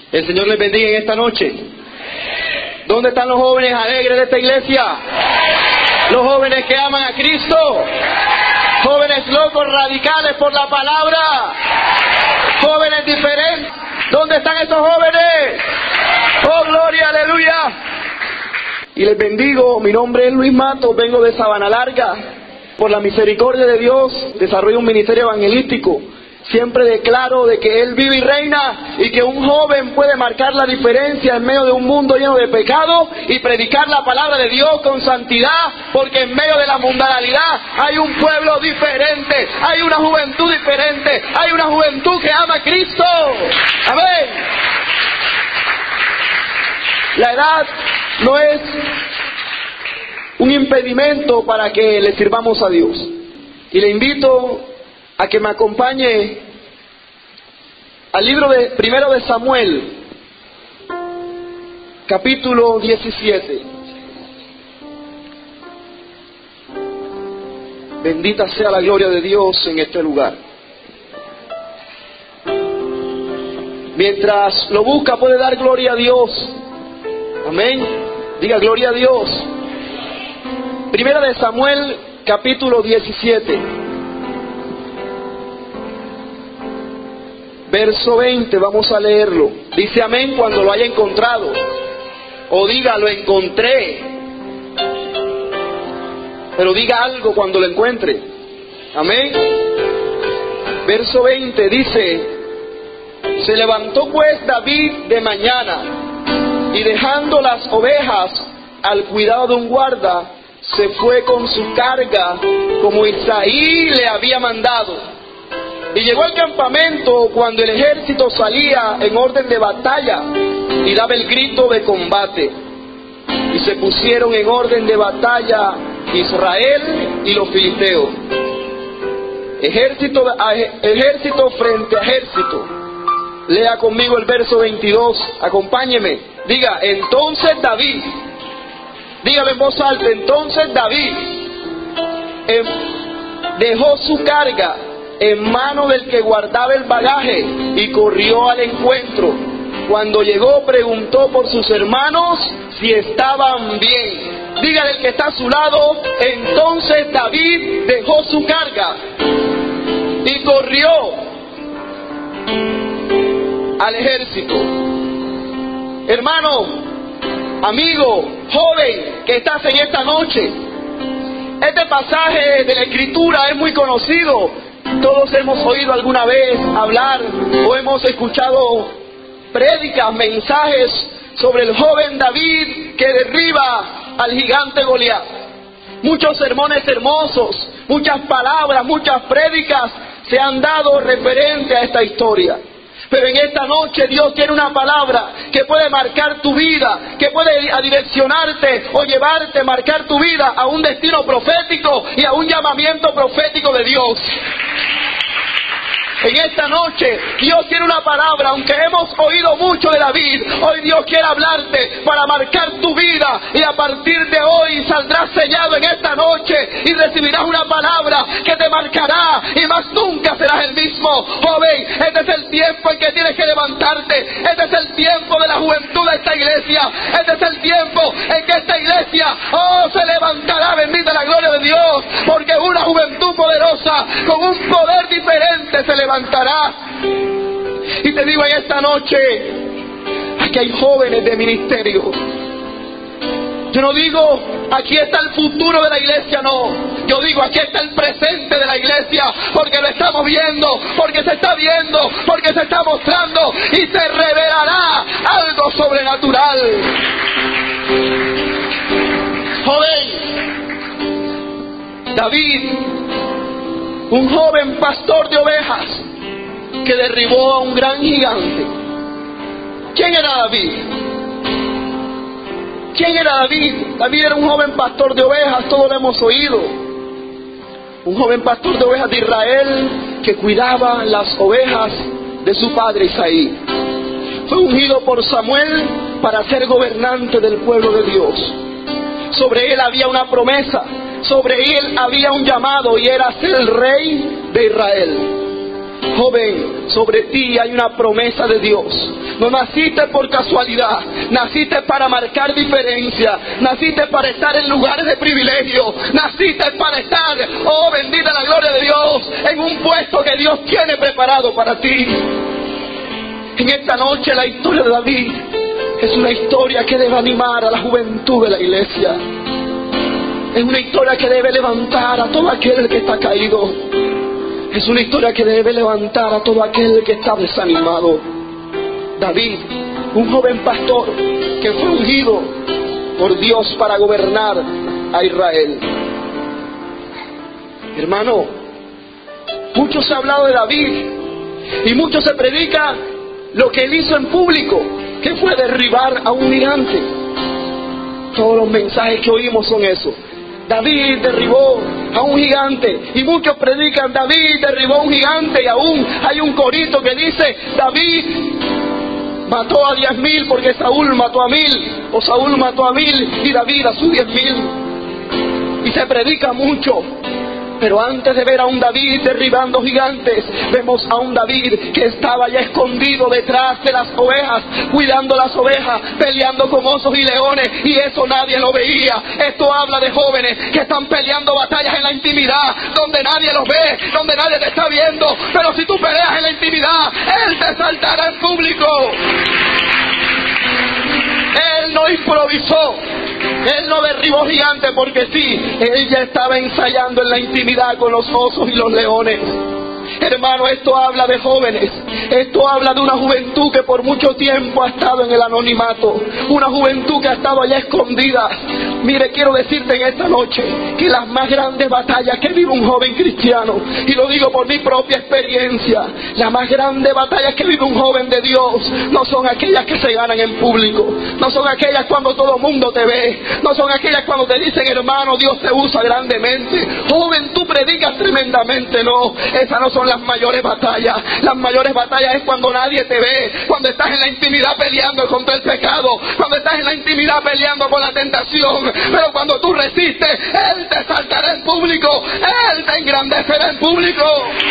El Señor les bendiga en esta noche. ¿Dónde están los jóvenes alegres de esta iglesia? Los jóvenes que aman a Cristo. Jóvenes locos, radicales por la palabra. Jóvenes diferentes. ¿Dónde están esos jóvenes? ¡Oh, gloria, aleluya! Y les bendigo. Mi nombre es Luis Matos, vengo de Sabana Larga. Por la misericordia de Dios, desarrollo un ministerio evangelístico. Siempre declaro de que Él vive y reina y que un joven puede marcar la diferencia en medio de un mundo lleno de pecado y predicar la palabra de Dios con santidad, porque en medio de la mundanalidad hay un pueblo diferente, hay una juventud diferente, hay una juventud que ama a Cristo. Amén. La edad no es un impedimento para que le sirvamos a Dios. Y le invito a que me acompañe al libro de Primero de Samuel, capítulo 17. Bendita sea la gloria de Dios en este lugar. Mientras lo busca, puede dar gloria a Dios. Amén. Diga gloria a Dios. Primera de Samuel, capítulo 17. Verso 20, vamos a leerlo. Dice amén cuando lo haya encontrado. O diga, lo encontré. Pero diga algo cuando lo encuentre. Amén. Verso 20 dice: se levantó pues David de mañana, y dejando las ovejas al cuidado de un guarda, se fue con su carga como Isaí le había mandado. Y llegó al campamento cuando el ejército salía en orden de batalla y daba el grito de combate. Y se pusieron en orden de batalla Israel y los filisteos. Ejército frente a ejército. Lea conmigo el verso 22, acompáñeme. Diga, entonces David, dígalo en voz alta, entonces David dejó su carga en mano del que guardaba el bagaje y corrió al encuentro. Cuando llegó, preguntó por sus hermanos si estaban bien. Dígale al que está a su lado, entonces David dejó su carga y corrió al ejército. Hermano, amigo, joven que estás en esta noche, este pasaje de la Escritura es muy conocido. Todos hemos oído alguna vez hablar o hemos escuchado prédicas, mensajes sobre el joven David que derriba al gigante Goliat. Muchos sermones hermosos, muchas palabras, muchas prédicas se han dado referente a esta historia. Pero en esta noche Dios tiene una palabra que puede marcar tu vida, que puede direccionarte o llevarte, marcar tu vida a un destino profético y a un llamamiento profético de Dios. En esta noche Dios tiene una palabra. Aunque hemos oído mucho de David, hoy Dios quiere hablarte para marcar tu vida, y a partir de hoy saldrás sellado en esta noche y recibirás una palabra que te marcará y más nunca serás el mismo. Joven, este es el tiempo en que tienes que levantarte. Este es el tiempo de la juventud de esta iglesia. Este es el tiempo en que esta iglesia se levantará, bendita la gloria de Dios, porque una juventud poderosa con un poder diferente se levantará. Y te digo en esta noche, aquí hay jóvenes de ministerio. Yo no digo aquí está el futuro de la iglesia, no. Yo digo aquí está el presente de la iglesia, porque lo estamos viendo, porque se está viendo, porque se está mostrando y se revelará algo sobrenatural. Joven, David, un joven pastor de ovejas que derribó a un gran gigante. ¿Quién era David? ¿Quién era David? David era un joven pastor de ovejas, todos lo hemos oído. Un joven pastor de ovejas de Israel que cuidaba las ovejas de su padre Isaí. Fue ungido por Samuel para ser gobernante del pueblo de Dios. Sobre él había una promesa, sobre él había un llamado, y era ser el rey de Israel. Joven, sobre ti hay una promesa de Dios. No naciste por casualidad, naciste para marcar diferencia, naciste para estar en lugares de privilegio, naciste para estar, oh bendita la gloria de Dios, en un puesto que Dios tiene preparado para ti. En esta noche la historia de David es una historia que debe animar a la juventud de la iglesia. Es una historia que debe levantar a todo aquel que está caído. Es una historia que debe levantar a todo aquel que está desanimado. David, un joven pastor que fue ungido por Dios para gobernar a Israel. Hermano, mucho se ha hablado de David y mucho se predica lo que él hizo en público, que fue derribar a un gigante. Todos los mensajes que oímos son eso. David derribó a un gigante, y muchos predican David derribó a un gigante, y aún hay un corito que dice David mató a 10,000 porque Saúl mató a 1,000, o Saúl mató a 1,000 y David a sus 10,000, y se predica mucho. Pero antes de ver a un David derribando gigantes, vemos a un David que estaba ya escondido detrás de las ovejas, cuidando las ovejas, peleando con osos y leones, y eso nadie lo veía. Esto habla de jóvenes que están peleando batallas en la intimidad, donde nadie los ve, donde nadie te está viendo. Pero si tú peleas en la intimidad, Él te saltará en público. Él no improvisó, Él no derribó gigantes porque sí, Él ya estaba ensayando en la intimidad con los osos y los leones. Hermano, esto habla de jóvenes, esto habla de una juventud que por mucho tiempo ha estado en el anonimato, una juventud que ha estado allá escondida. Mire, quiero decirte en esta noche que las más grandes batallas que vive un joven cristiano, y lo digo por mi propia experiencia, las más grandes batallas que vive un joven de Dios no son aquellas que se ganan en público, no son aquellas cuando todo el mundo te ve, no son aquellas cuando te dicen hermano, Dios te usa grandemente, joven, tú predicas tremendamente. No, esas no son las mayores batallas. Las mayores batallas es cuando nadie te ve, cuando estás en la intimidad peleando contra el pecado, cuando estás en la intimidad peleando con la tentación. Pero cuando tú resistes, Él te saltará en público, Él te engrandecerá en público.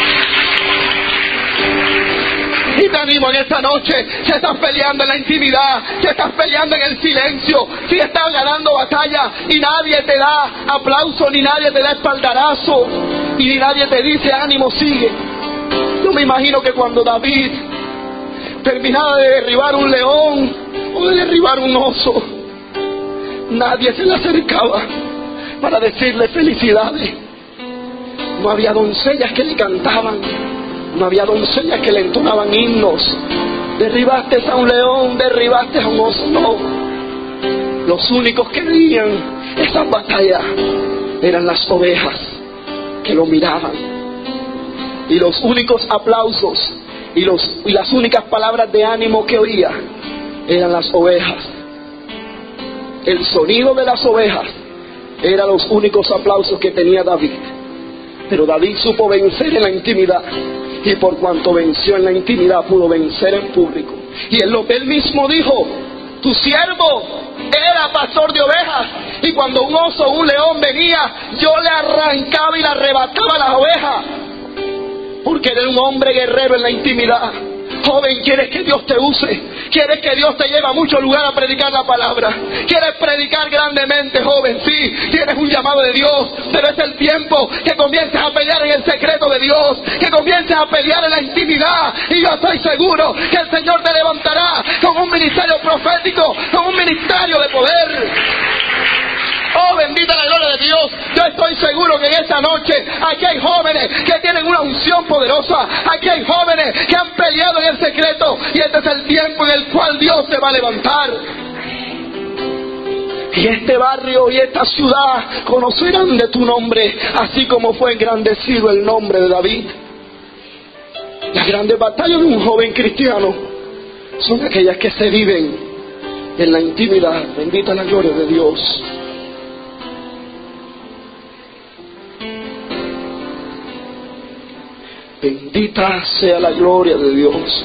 Y te animo en esta noche, si estás peleando en la intimidad, si estás peleando en el silencio, si estás ganando batalla y nadie te da aplauso, ni nadie te da espaldarazo, y ni nadie te dice ánimo, sigue. Yo me imagino que cuando David terminaba de derribar un león o de derribar un oso, nadie se le acercaba para decirle felicidades. No había doncellas que le cantaban, no había doncellas que le entonaban himnos. Derribaste a un león, derribaste a un oso. No, los únicos que veían esas batallas eran las ovejas que lo miraban, y los únicos aplausos y las únicas palabras de ánimo que oía eran las ovejas. El sonido de las ovejas eran los únicos aplausos que tenía David. Pero David supo vencer en la intimidad, y por cuanto venció en la intimidad pudo vencer en público. Y él mismo dijo: tu siervo era pastor de ovejas, y cuando un oso o un león venía, yo le arrancaba y le arrebataba las ovejas, porque era un hombre guerrero en la intimidad. Joven, ¿quieres que Dios te use? ¿Quieres que Dios te lleve a muchos lugares a predicar la palabra? ¿Quieres predicar grandemente, joven? Sí, tienes un llamado de Dios, pero es el tiempo que comiences a pelear en el secreto de Dios, que comiences a pelear en la intimidad, y yo estoy seguro que el Señor te levantará con un ministerio profético, con un ministerio de poder. Oh, bendita la gloria de Dios. Yo estoy seguro que en esta noche aquí hay jóvenes que tienen una unción poderosa. Aquí hay jóvenes que han peleado en el secreto, y este es el tiempo en el cual Dios te va a levantar. Y este barrio y esta ciudad conocerán de tu nombre, así como fue engrandecido el nombre de David. Las grandes batallas de un joven cristiano son aquellas que se viven en la intimidad. Bendita la gloria de Dios. Bendita sea la gloria de Dios.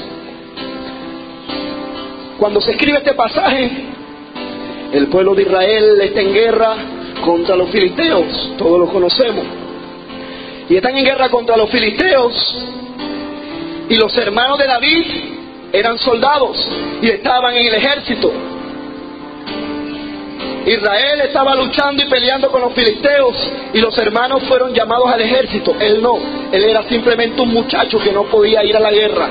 Cuando se escribe este pasaje, el pueblo de Israel está en guerra contra los filisteos, todos lo conocemos, y están en guerra contra los filisteos. Y los hermanos de David eran soldados y estaban en el ejército. Israel estaba luchando y peleando con los filisteos y los hermanos fueron llamados al ejército. Él no, él era simplemente un muchacho que no podía ir a la guerra.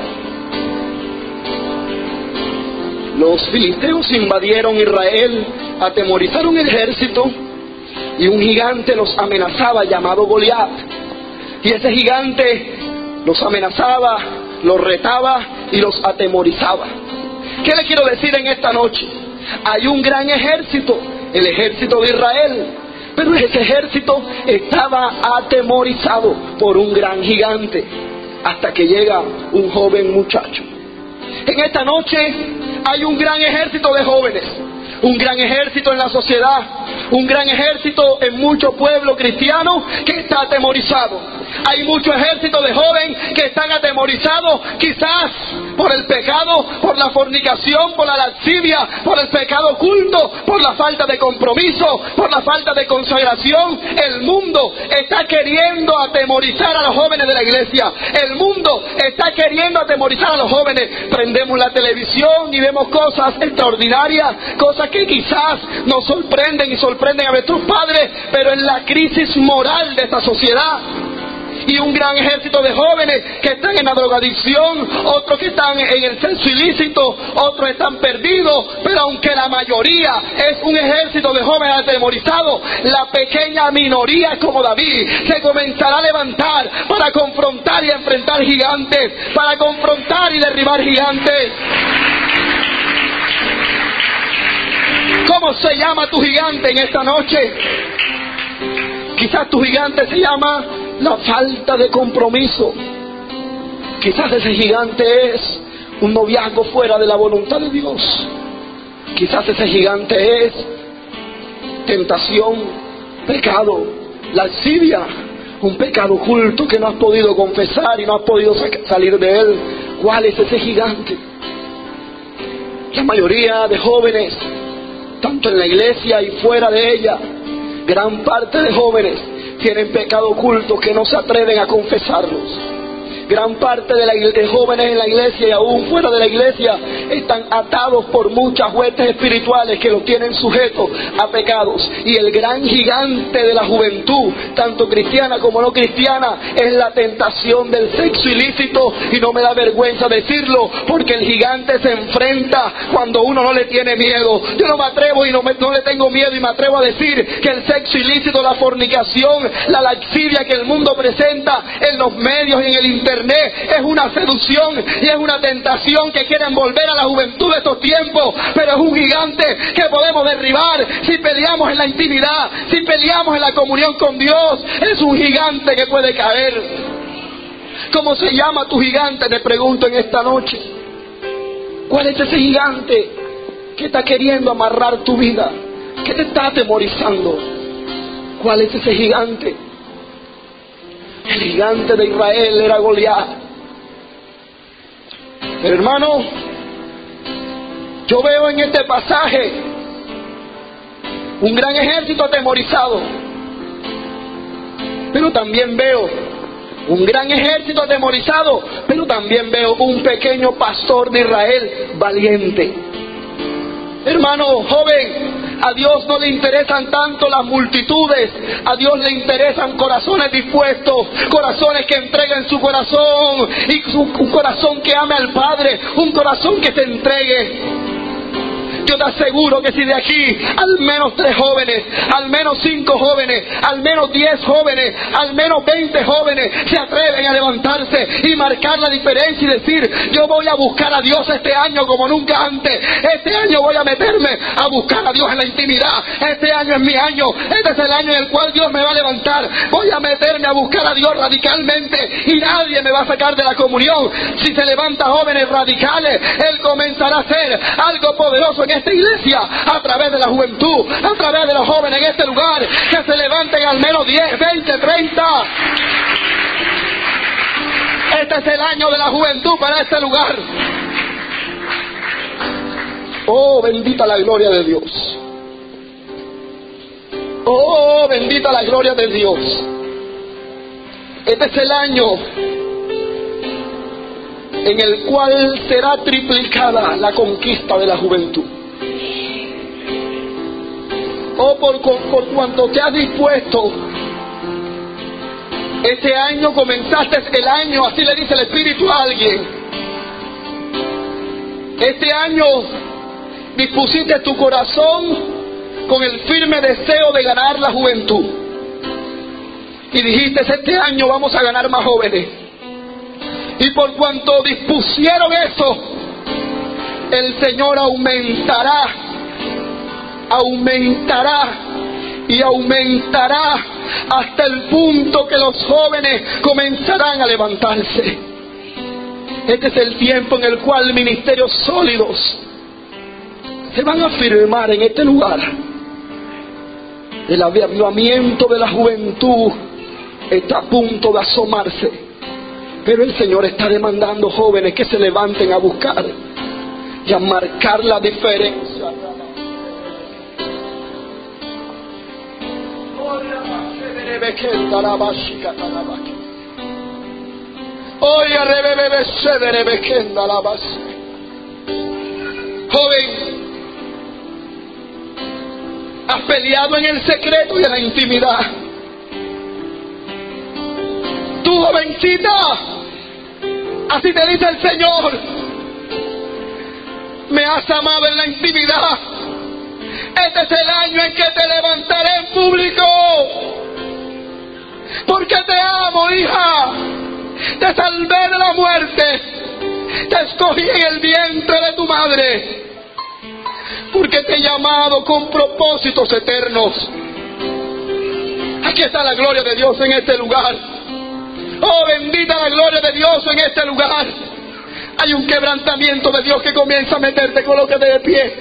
Los filisteos invadieron Israel, atemorizaron el ejército y un gigante los amenazaba llamado Goliat. Y ese gigante los amenazaba, los retaba y los atemorizaba. ¿Qué le quiero decir en esta noche? Hay un gran ejército, el ejército de Israel, pero ese ejército estaba atemorizado por un gran gigante, hasta que llega un joven muchacho. En esta noche hay un gran ejército de jóvenes, un gran ejército en la sociedad, un gran ejército en muchos pueblos cristianos que está atemorizado. Hay mucho ejército de jóvenes que están atemorizados, quizás por el pecado, por la fornicación, por la lascivia, por el pecado oculto, por la falta de compromiso, por la falta de consagración. El mundo está queriendo atemorizar a los jóvenes de la iglesia. El mundo está queriendo atemorizar a los jóvenes. Prendemos la televisión y vemos cosas extraordinarias, cosas que quizás nos sorprenden y sorprenden a nuestros padres, pero en la crisis moral de esta sociedad. Y un gran ejército de jóvenes que están en la drogadicción, otros que están en el sexo ilícito, otros están perdidos, pero aunque la mayoría es un ejército de jóvenes atemorizados, la pequeña minoría como David se comenzará a levantar para confrontar y enfrentar gigantes, para confrontar y derribar gigantes. ¿Cómo se llama tu gigante en esta noche? Quizás tu gigante se llama la falta de compromiso. Quizás ese gigante es un noviazgo fuera de la voluntad de Dios. Quizás ese gigante es tentación, pecado, lascivia, un pecado oculto que no has podido confesar y no has podido salir de él. ¿Cuál es ese gigante? La mayoría de jóvenes, tanto en la iglesia y fuera de ella, gran parte de jóvenes tienen pecado oculto que no se atreven a confesarlos. Gran parte de jóvenes en la iglesia y aún fuera de la iglesia están atados por muchas huestes espirituales que los tienen sujetos a pecados. Y el gran gigante de la juventud, tanto cristiana como no cristiana, es la tentación del sexo ilícito. Y no me da vergüenza decirlo, porque el gigante se enfrenta cuando uno no le tiene miedo. Yo no me atrevo y no le tengo miedo y me atrevo a decir que el sexo ilícito, la fornicación, la lascivia que el mundo presenta en los medios y en el internet es una seducción y es una tentación que quiere envolver a la juventud de estos tiempos, pero es un gigante que podemos derribar si peleamos en la intimidad, si peleamos en la comunión con Dios. Es un gigante que puede caer. ¿Cómo se llama tu gigante? Te pregunto en esta noche. ¿Cuál es ese gigante que está queriendo amarrar tu vida? ¿Qué te está atemorizando? ¿Cuál es ese gigante? El gigante de Israel era Goliat. Pero hermano, yo veo en este pasaje un gran ejército atemorizado, pero también veo un gran ejército atemorizado, pero también veo un pequeño pastor de Israel valiente. Hermano joven, a Dios no le interesan tanto las multitudes, a Dios le interesan corazones dispuestos, corazones que entreguen su corazón, y un corazón que ame al Padre, un corazón que se entregue. Yo te aseguro que si de aquí al menos 3 jóvenes, al menos 5 jóvenes, al menos 10 jóvenes, al menos 20 jóvenes se atreven a levantarse y marcar la diferencia y decir: yo voy a buscar a Dios este año como nunca antes. Este año voy a meterme a buscar a Dios en la intimidad. Este año es mi año. Este es el año en el cual Dios me va a levantar. Voy a meterme a buscar a Dios radicalmente y nadie me va a sacar de la comunión. Si se levanta jóvenes radicales, Él comenzará a hacer algo poderoso en esta iglesia, a través de la juventud, a través de los jóvenes en este lugar, que se levanten al menos 10, 20, 30. Este es el año de la juventud para este lugar. Oh, bendita la gloria de Dios. Oh, bendita la gloria de Dios. Este es el año en el cual será triplicada la conquista de la juventud. Oh, por cuanto te has dispuesto. Este año comenzaste el año, así le dice el Espíritu a alguien. Este año dispusiste tu corazón con el firme deseo de ganar la juventud. Y dijiste, este año vamos a ganar más jóvenes. Y por cuanto dispusieron eso, el Señor aumentará y aumentará hasta el punto que los jóvenes comenzarán a levantarse. Este es el tiempo en el cual ministerios sólidos se van a firmar en este lugar. El avivamiento de la juventud está a punto de asomarse, pero el Señor está demandando jóvenes que se levanten a buscar y a marcar la diferencia. Joven, has peleado en el secreto y en la intimidad. Tú, jovencita, así te dice el Señor, me has amado en la intimidad. Este es el año en que te levantaré en público, porque te amo, hija. Te salvé de la muerte, te escogí en el vientre de tu madre, porque te he llamado con propósitos eternos. Aquí está la gloria de Dios en este lugar. Oh, bendita la gloria de Dios en este lugar. Hay un quebrantamiento de Dios que comienza a meterte. Colócate de pie.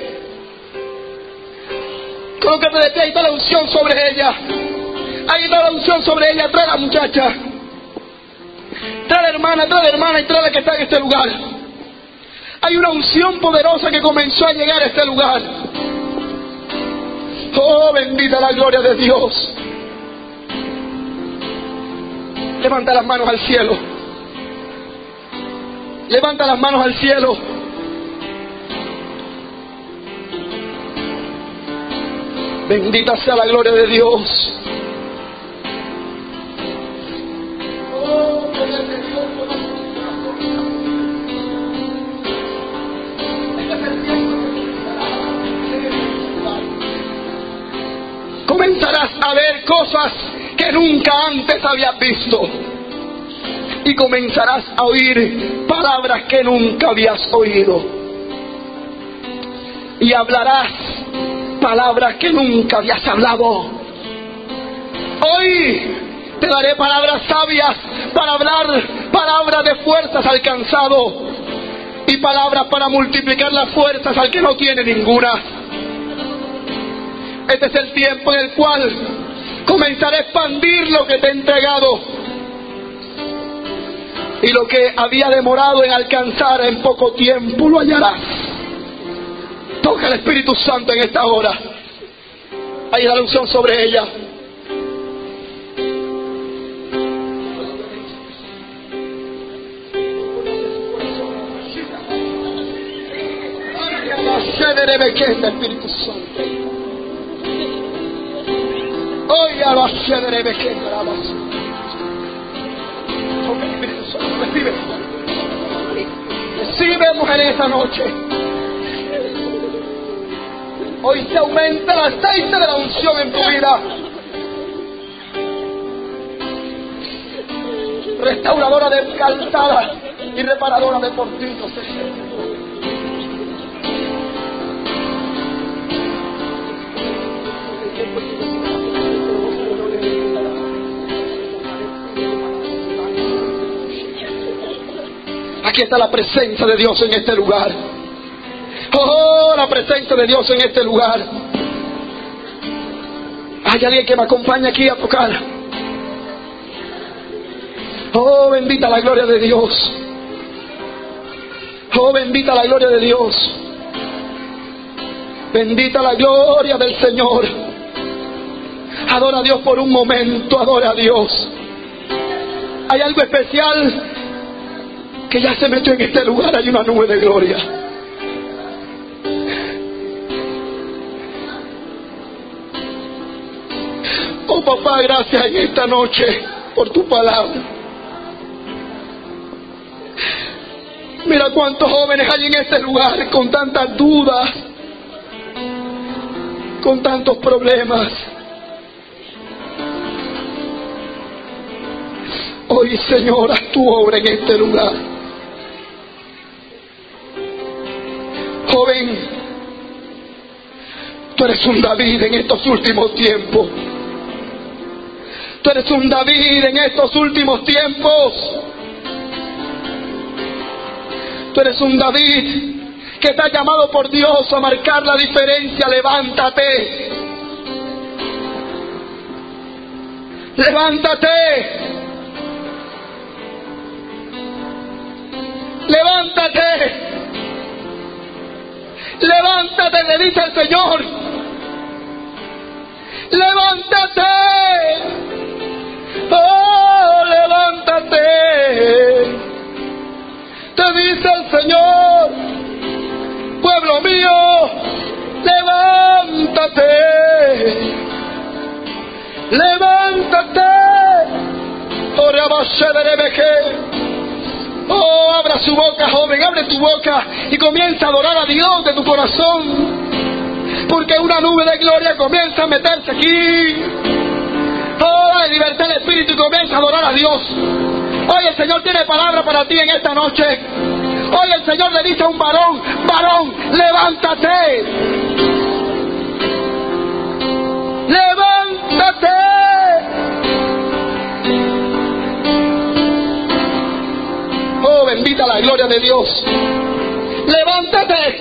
Colócate de pie. Ahí está la unción sobre ella. Ahí está la unción sobre ella. Trae a la muchacha. Trae a la hermana y trae a la que está en este lugar. Hay una unción poderosa que comenzó a llegar a este lugar. Oh, bendita la gloria de Dios. Levanta las manos al cielo. Levanta las manos al cielo. Bendita sea la gloria de Dios. Oh, poder de Dios, comenzarás a ver cosas que nunca antes habías visto, y comenzarás a oír palabras que nunca habías oído, y hablarás palabras que nunca habías hablado. Hoy te daré palabras sabias para hablar, palabras de fuerzas al cansado y palabras para multiplicar las fuerzas al que no tiene ninguna. Este es el tiempo en el cual comenzaré a expandir lo que te he entregado, y lo que había demorado en alcanzar, en poco tiempo lo hallarás. Toca el Espíritu Santo en esta hora. Hay la unción sobre ella. Espíritu Santo. Hoy a la cedere de que grabas. Espíritu Santo, recibe. Recibe, mujer, esta noche. Hoy se aumenta el aceite de la unción en tu vida. Restauradora de calzada y reparadora de portillos. Aquí está la presencia de Dios en este lugar. Oh, la presencia de Dios en este lugar. Hay alguien que me acompaña aquí a tocar. Oh, bendita la gloria de Dios. Oh, bendita la gloria de Dios. Bendita la gloria del Señor. Adora a Dios por un momento. Adora a Dios. Hay algo especial que ya se metió en este lugar. Hay una nube de gloria. Oh papá, gracias en esta noche por tu palabra. Mira cuántos jóvenes hay en este lugar con tantas dudas, con tantos problemas. Hoy, Señor, haz tu obra en este lugar. Joven, tú eres un David en estos últimos tiempos. Tú eres un David en estos últimos tiempos. Tú eres un David que está llamado por Dios a marcar la diferencia. Levántate. Levántate. Levántate. Levántate, le dice el Señor. Levántate. Oh, levántate. Te dice el Señor, pueblo mío, levántate. Levántate. Oh, abra su boca, joven, abre tu boca y comienza a adorar a Dios de tu corazón, porque una nube de gloria comienza a meterse aquí. Oh, de libertad del Espíritu y comienza a adorar a Dios. Hoy el Señor tiene palabra para ti en esta noche. Hoy el Señor le dice a un varón, varón, levántate. Levántate. Oh, bendita la gloria de Dios. Levántate.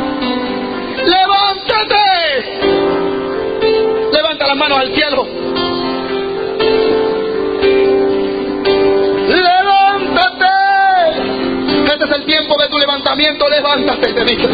Levántate. Levanta las manos al cielo. Levántate. Este es el tiempo de tu levantamiento. Levántate, te dice.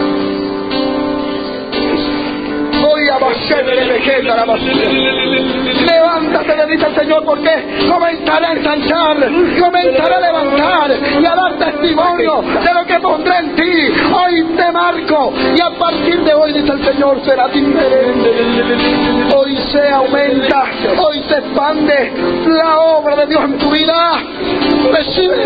Levántate, le dice el Señor, porque comenzaré a ensanchar, comenzaré a levantar y a dar testimonio de lo que pondré en ti. Hoy te marco y a partir de hoy, dice el Señor, será diferente. Hoy se aumenta, hoy se expande la obra de Dios en tu vida. Recibe,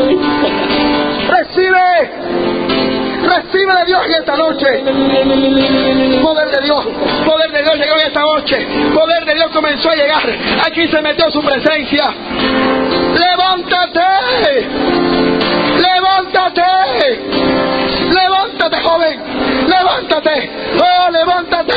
recibe. Recibe de Dios en esta noche. Poder de Dios llegó en esta noche. Poder de Dios comenzó a llegar. Aquí se metió su presencia. Levántate. Levántate. Levántate, joven. Levántate. Oh, levántate.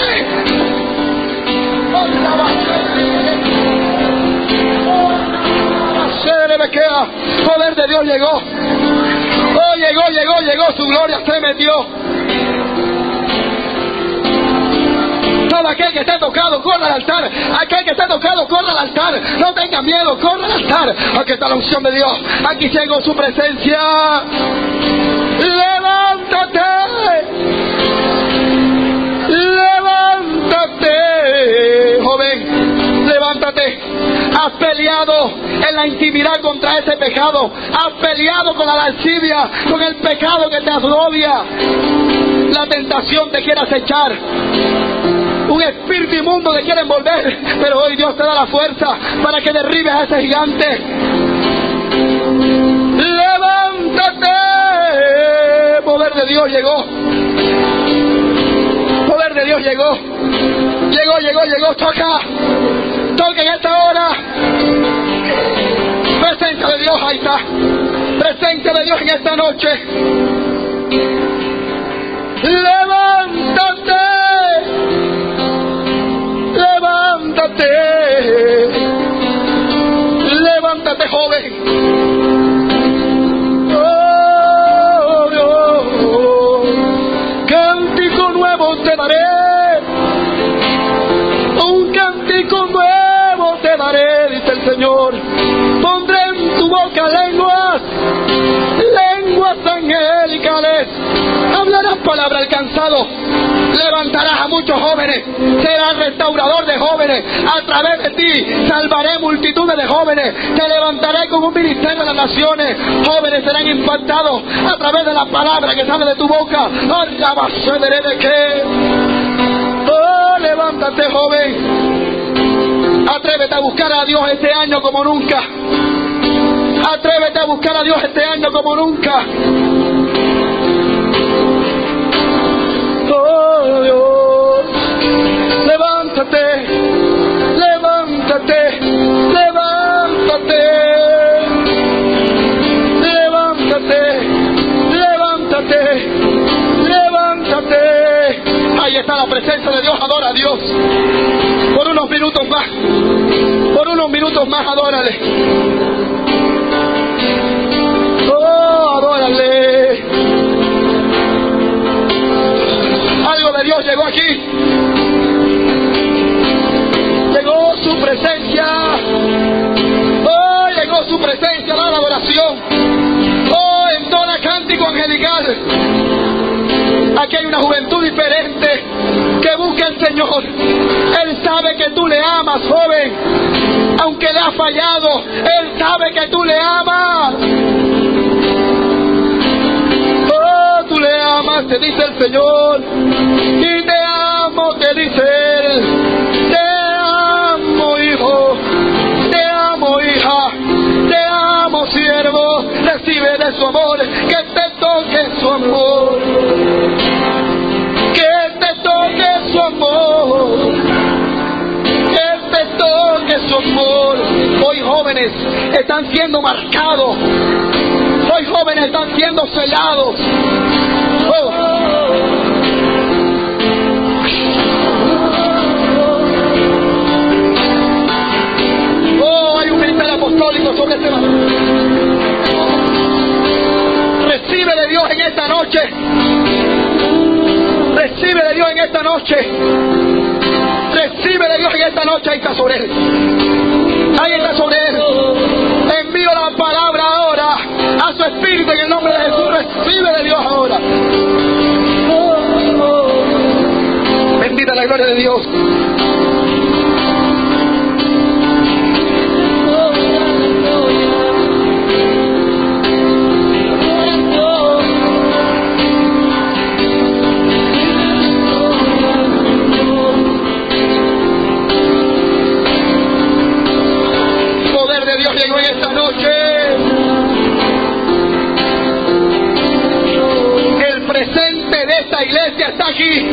Poder de Dios llegó. Oh, llegó, su gloria se metió. Todo aquel que esté tocado, corra al altar. Aquel que esté tocado, corra al altar. No tenga miedo, corra al altar. Aquí está la unción de Dios. Aquí llegó su presencia. Levántate. Levántate, joven. Levántate. Has peleado en la intimidad contra ese pecado. Has peleado con la lascivia, con el pecado que te agobia. La tentación te quiere acechar. Un espíritu inmundo te quiere envolver. Pero hoy Dios te da la fuerza para que derribes a ese gigante. Levántate. Poder de Dios llegó. Poder de Dios llegó. Llegó. Toca en esta hora. Presencia de Dios, ahí está. Presencia de Dios en esta noche. Levántate. Levántate. Levántate, joven. Oh, Dios. Cántico nuevo te daré. Un cántico nuevo te daré, dice el Señor. Pondré en tu boca lenguas angelicales. Hablarás palabra alcanzado. Levantarás a muchos jóvenes, serás restaurador de jóvenes. A través de ti salvaré multitudes de jóvenes. Te levantaré como un ministerio de las naciones. Jóvenes serán impactados a través de la palabra que sale de tu boca. Oh, levántate, joven. Atrévete a buscar a Dios este año como nunca. Atrévete a buscar a Dios este año como nunca. Oh Dios, levántate, levántate, levántate, levántate, levántate, levántate. Ahí está la presencia de Dios. Adora a Dios por unos minutos más. Por unos minutos más, adórale. Oh, adórale. Algo de Dios llegó aquí. Llegó su presencia. Oh, llegó su presencia. La adoración. Oh, en toda cántico angelical. Aquí hay una juventud diferente que busca al Señor. Él sabe que tú le amas, joven. Aunque le has fallado, Él sabe que tú le amas. Oh, tú le amas, te dice el Señor. Y te amo, te dice Él. Te amo, hijo. Te amo, hija. Te amo, siervo. Recibe de su amor. Que te toque su amor. Que te toque su amor. Que te toque su amor. Hoy jóvenes están siendo marcados. Hoy jóvenes están siendo sellados. Oh. Oh, hay un ministerio apostólico sobre este tema. Recibe de Dios en esta noche. Recibe de Dios en esta noche. Recibe de Dios en esta noche. Ahí está sobre él. Ahí está sobre él. Envío la palabra ahora a su espíritu en el nombre de Jesús. Recibe de Dios ahora. Bendita la gloria de Dios. Llegó en esta noche. El presente de esta iglesia está aquí.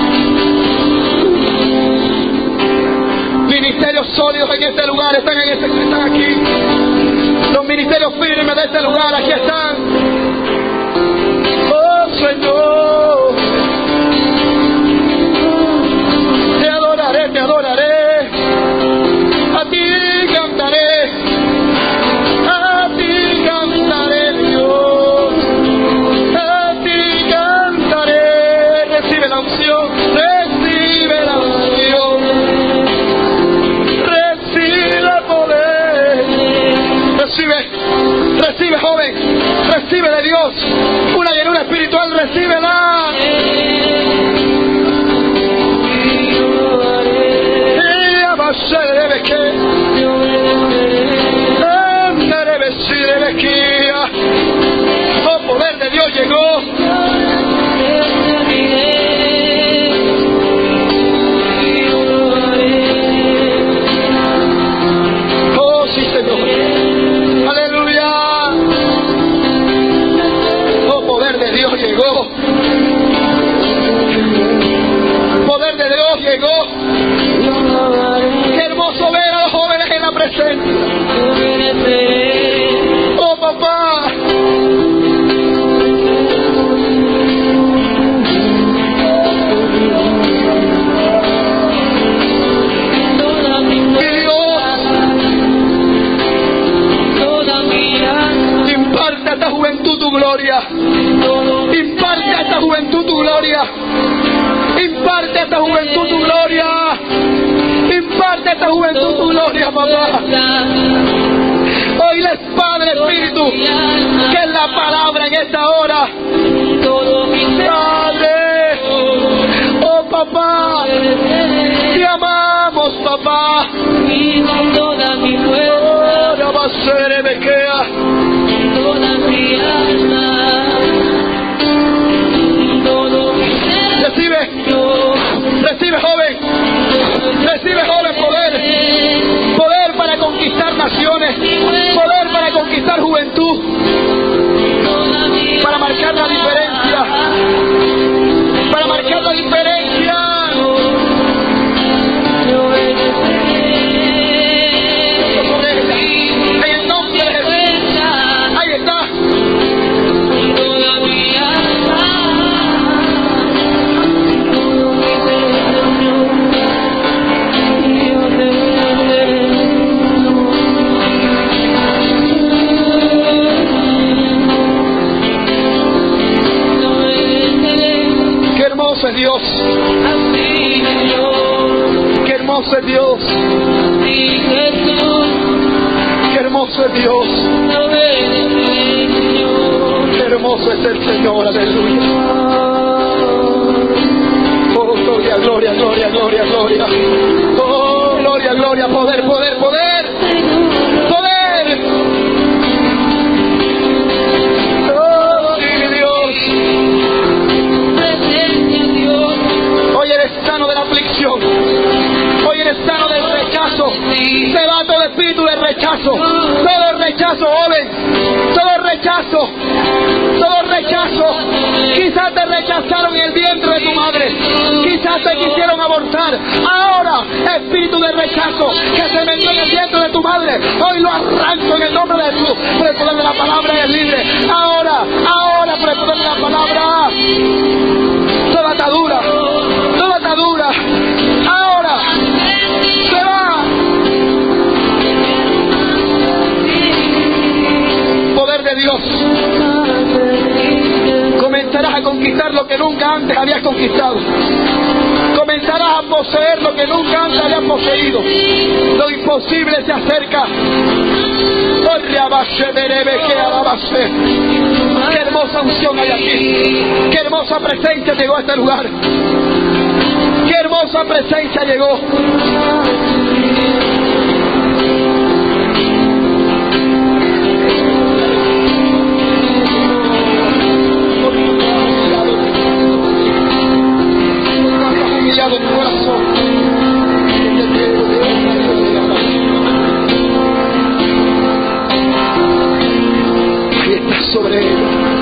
Ministerios sólidos en este lugar están aquí. Los ministerios firmes de este lugar aquí están. Oh Señor, te adoraré, te adoraré. A ti cantaré. Recibe, joven, recibe de Dios una llenura espiritual, recíbela. Oh, poder de Dios llegó. Oh, sí, Señor. Dios llegó. Poder de Dios llegó. Qué hermoso ver a los jóvenes en la presencia. Oh papá. Imparte a esta juventud tu gloria. Imparte a esta juventud tu gloria. Imparte a esta juventud tu gloria. Imparte a esta juventud tu gloria, papá. Hoy Padre Espíritu, que es la palabra en esta hora. Padre. papá. Te amamos, papá. Y con toda mi fuerza, Ahora va a ser bequea. toda mi alma, todo mi ser. Recibe joven. Recibe joven poder para conquistar naciones, poder para conquistar juventud, para marcar la diferencia, para marcar la diferencia. En el nombre de Jesús. Ahí está. Qué hermoso es Dios. Qué hermoso es Dios. Qué hermoso es Dios. Qué hermoso es el Señor. Aleluya. Oh, gloria, gloria, gloria, gloria, gloria. Oh, gloria, gloria, poder, poder, poder. Poder. Oh, sí, Dios. Hoy eres sano de la aflicción. Hoy eres sano del rechazo. Se va todo espíritu de rechazo. Todo rechazo, joven. Todo rechazo. Todo rechazo. Quizás te rechazaron en el vientre de tu madre. Quizás te quisieron abortar. Ahora, espíritu de rechazo que se metió en el vientre de tu madre, hoy lo arranco en el nombre de Jesús. Por el poder de la palabra es libre. Ahora, por el poder de la palabra. Toda atadura. Toda atadura. Ahora. Se va. Poder de Dios. Comenzarás a conquistar lo que nunca antes habías conquistado. Comenzarás a poseer lo que nunca antes habías poseído. Lo imposible se acerca. Qué hermosa unción hay aquí. Qué hermosa presencia llegó a este lugar. Qué hermosa presencia llegó. Humillado tu corazón. Ahí está sobre él.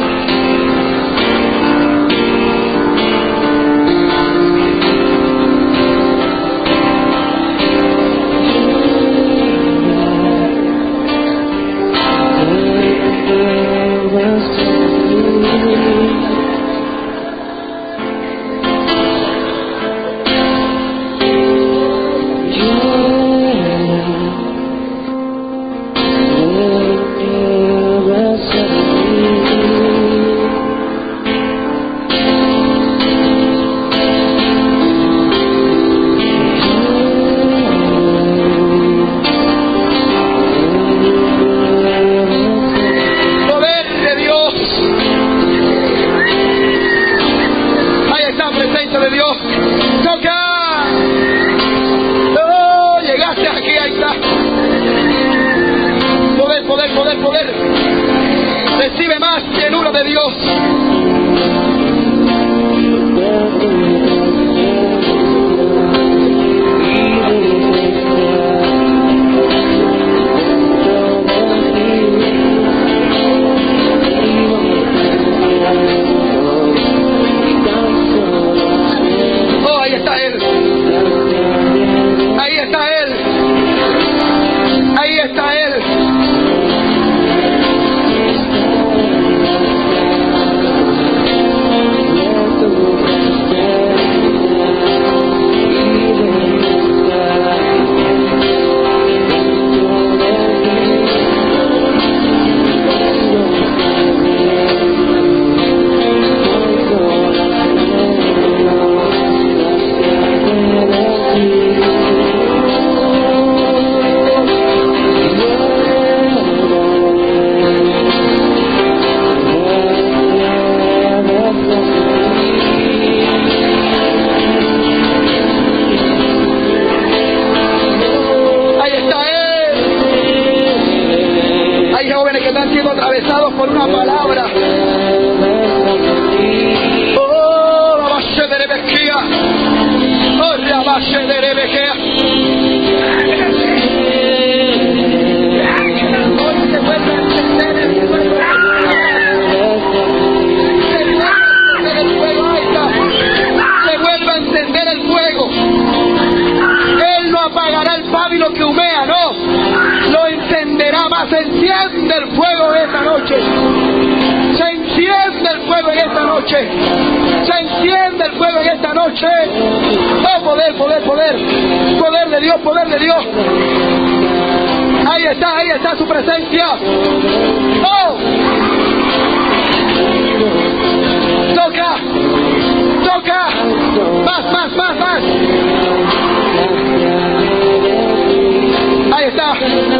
Poder. Recibe más llenura de Dios. Oh, ahí está Él. Ahí está Él. Ahí está Él. Que humea, no, lo encenderá más. Se enciende el fuego en esta noche. Se enciende el fuego en esta noche. Se enciende el fuego en esta noche. Oh, poder, poder, poder. Poder de Dios, poder de Dios. Ahí está su presencia. Oh, toca, toca, más, más, más, más. Ahí está.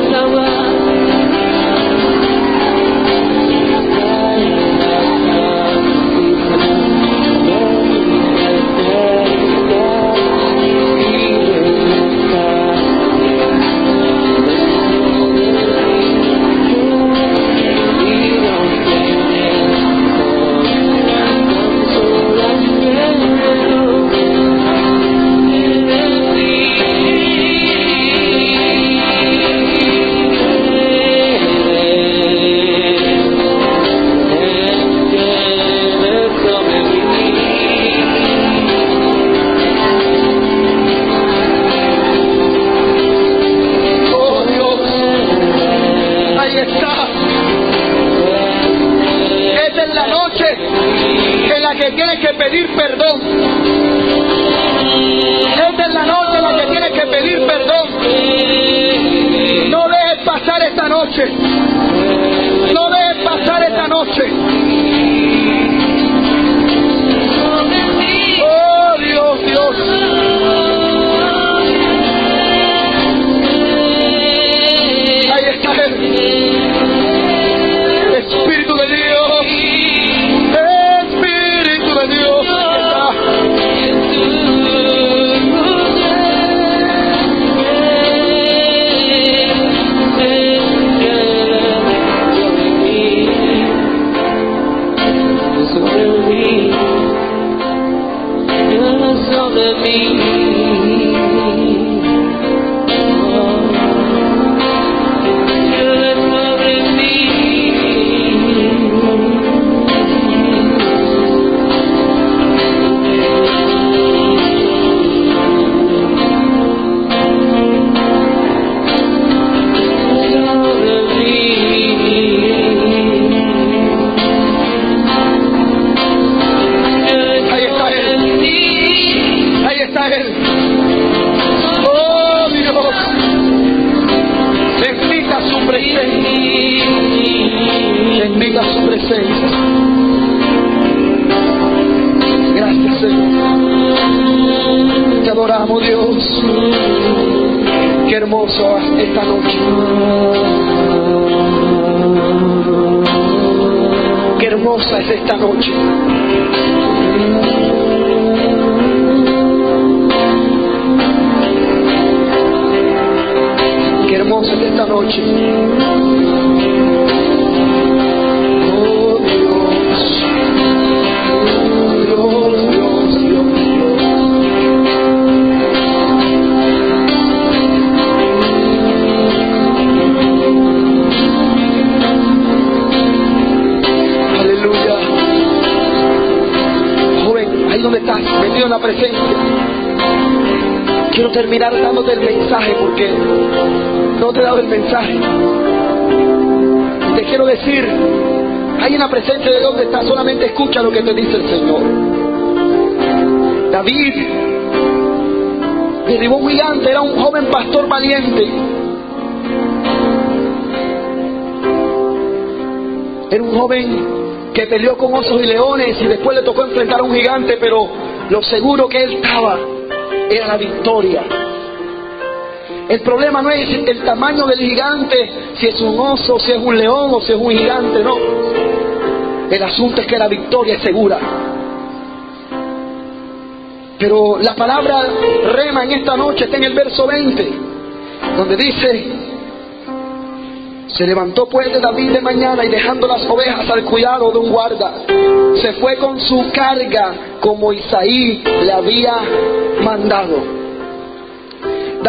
Tienes que pedir perdón. Esta es la noche en la que tienes que pedir perdón. No dejes pasar esta noche. No dejes pasar esta noche. Oh, Dios, Dios. Ahí está Él. Espíritu de Dios. Dios está. Gracias, Señor. Te adoramos, Dios. Qué hermoso esta noche. Qué hermosa es esta noche. Qué hermosa es esta noche. Metido en la presencia. Quiero terminar dándote el mensaje porque no te he dado el mensaje. Te quiero decir, hay una presencia de Dios donde está, solamente escucha lo que te dice el Señor. David derribó un gigante, era un joven pastor valiente. Era un joven que peleó con osos y leones y después le tocó enfrentar a un gigante, pero lo seguro que él estaba era la victoria. El problema no es el tamaño del gigante, si es un oso, si es un león o si es un gigante, no. El asunto es que la victoria es segura. Pero la palabra rema en esta noche está en el verso 20, donde dice: se levantó pues de David de mañana y dejando las ovejas al cuidado de un guarda, se fue con su carga como Isaí le había mandado.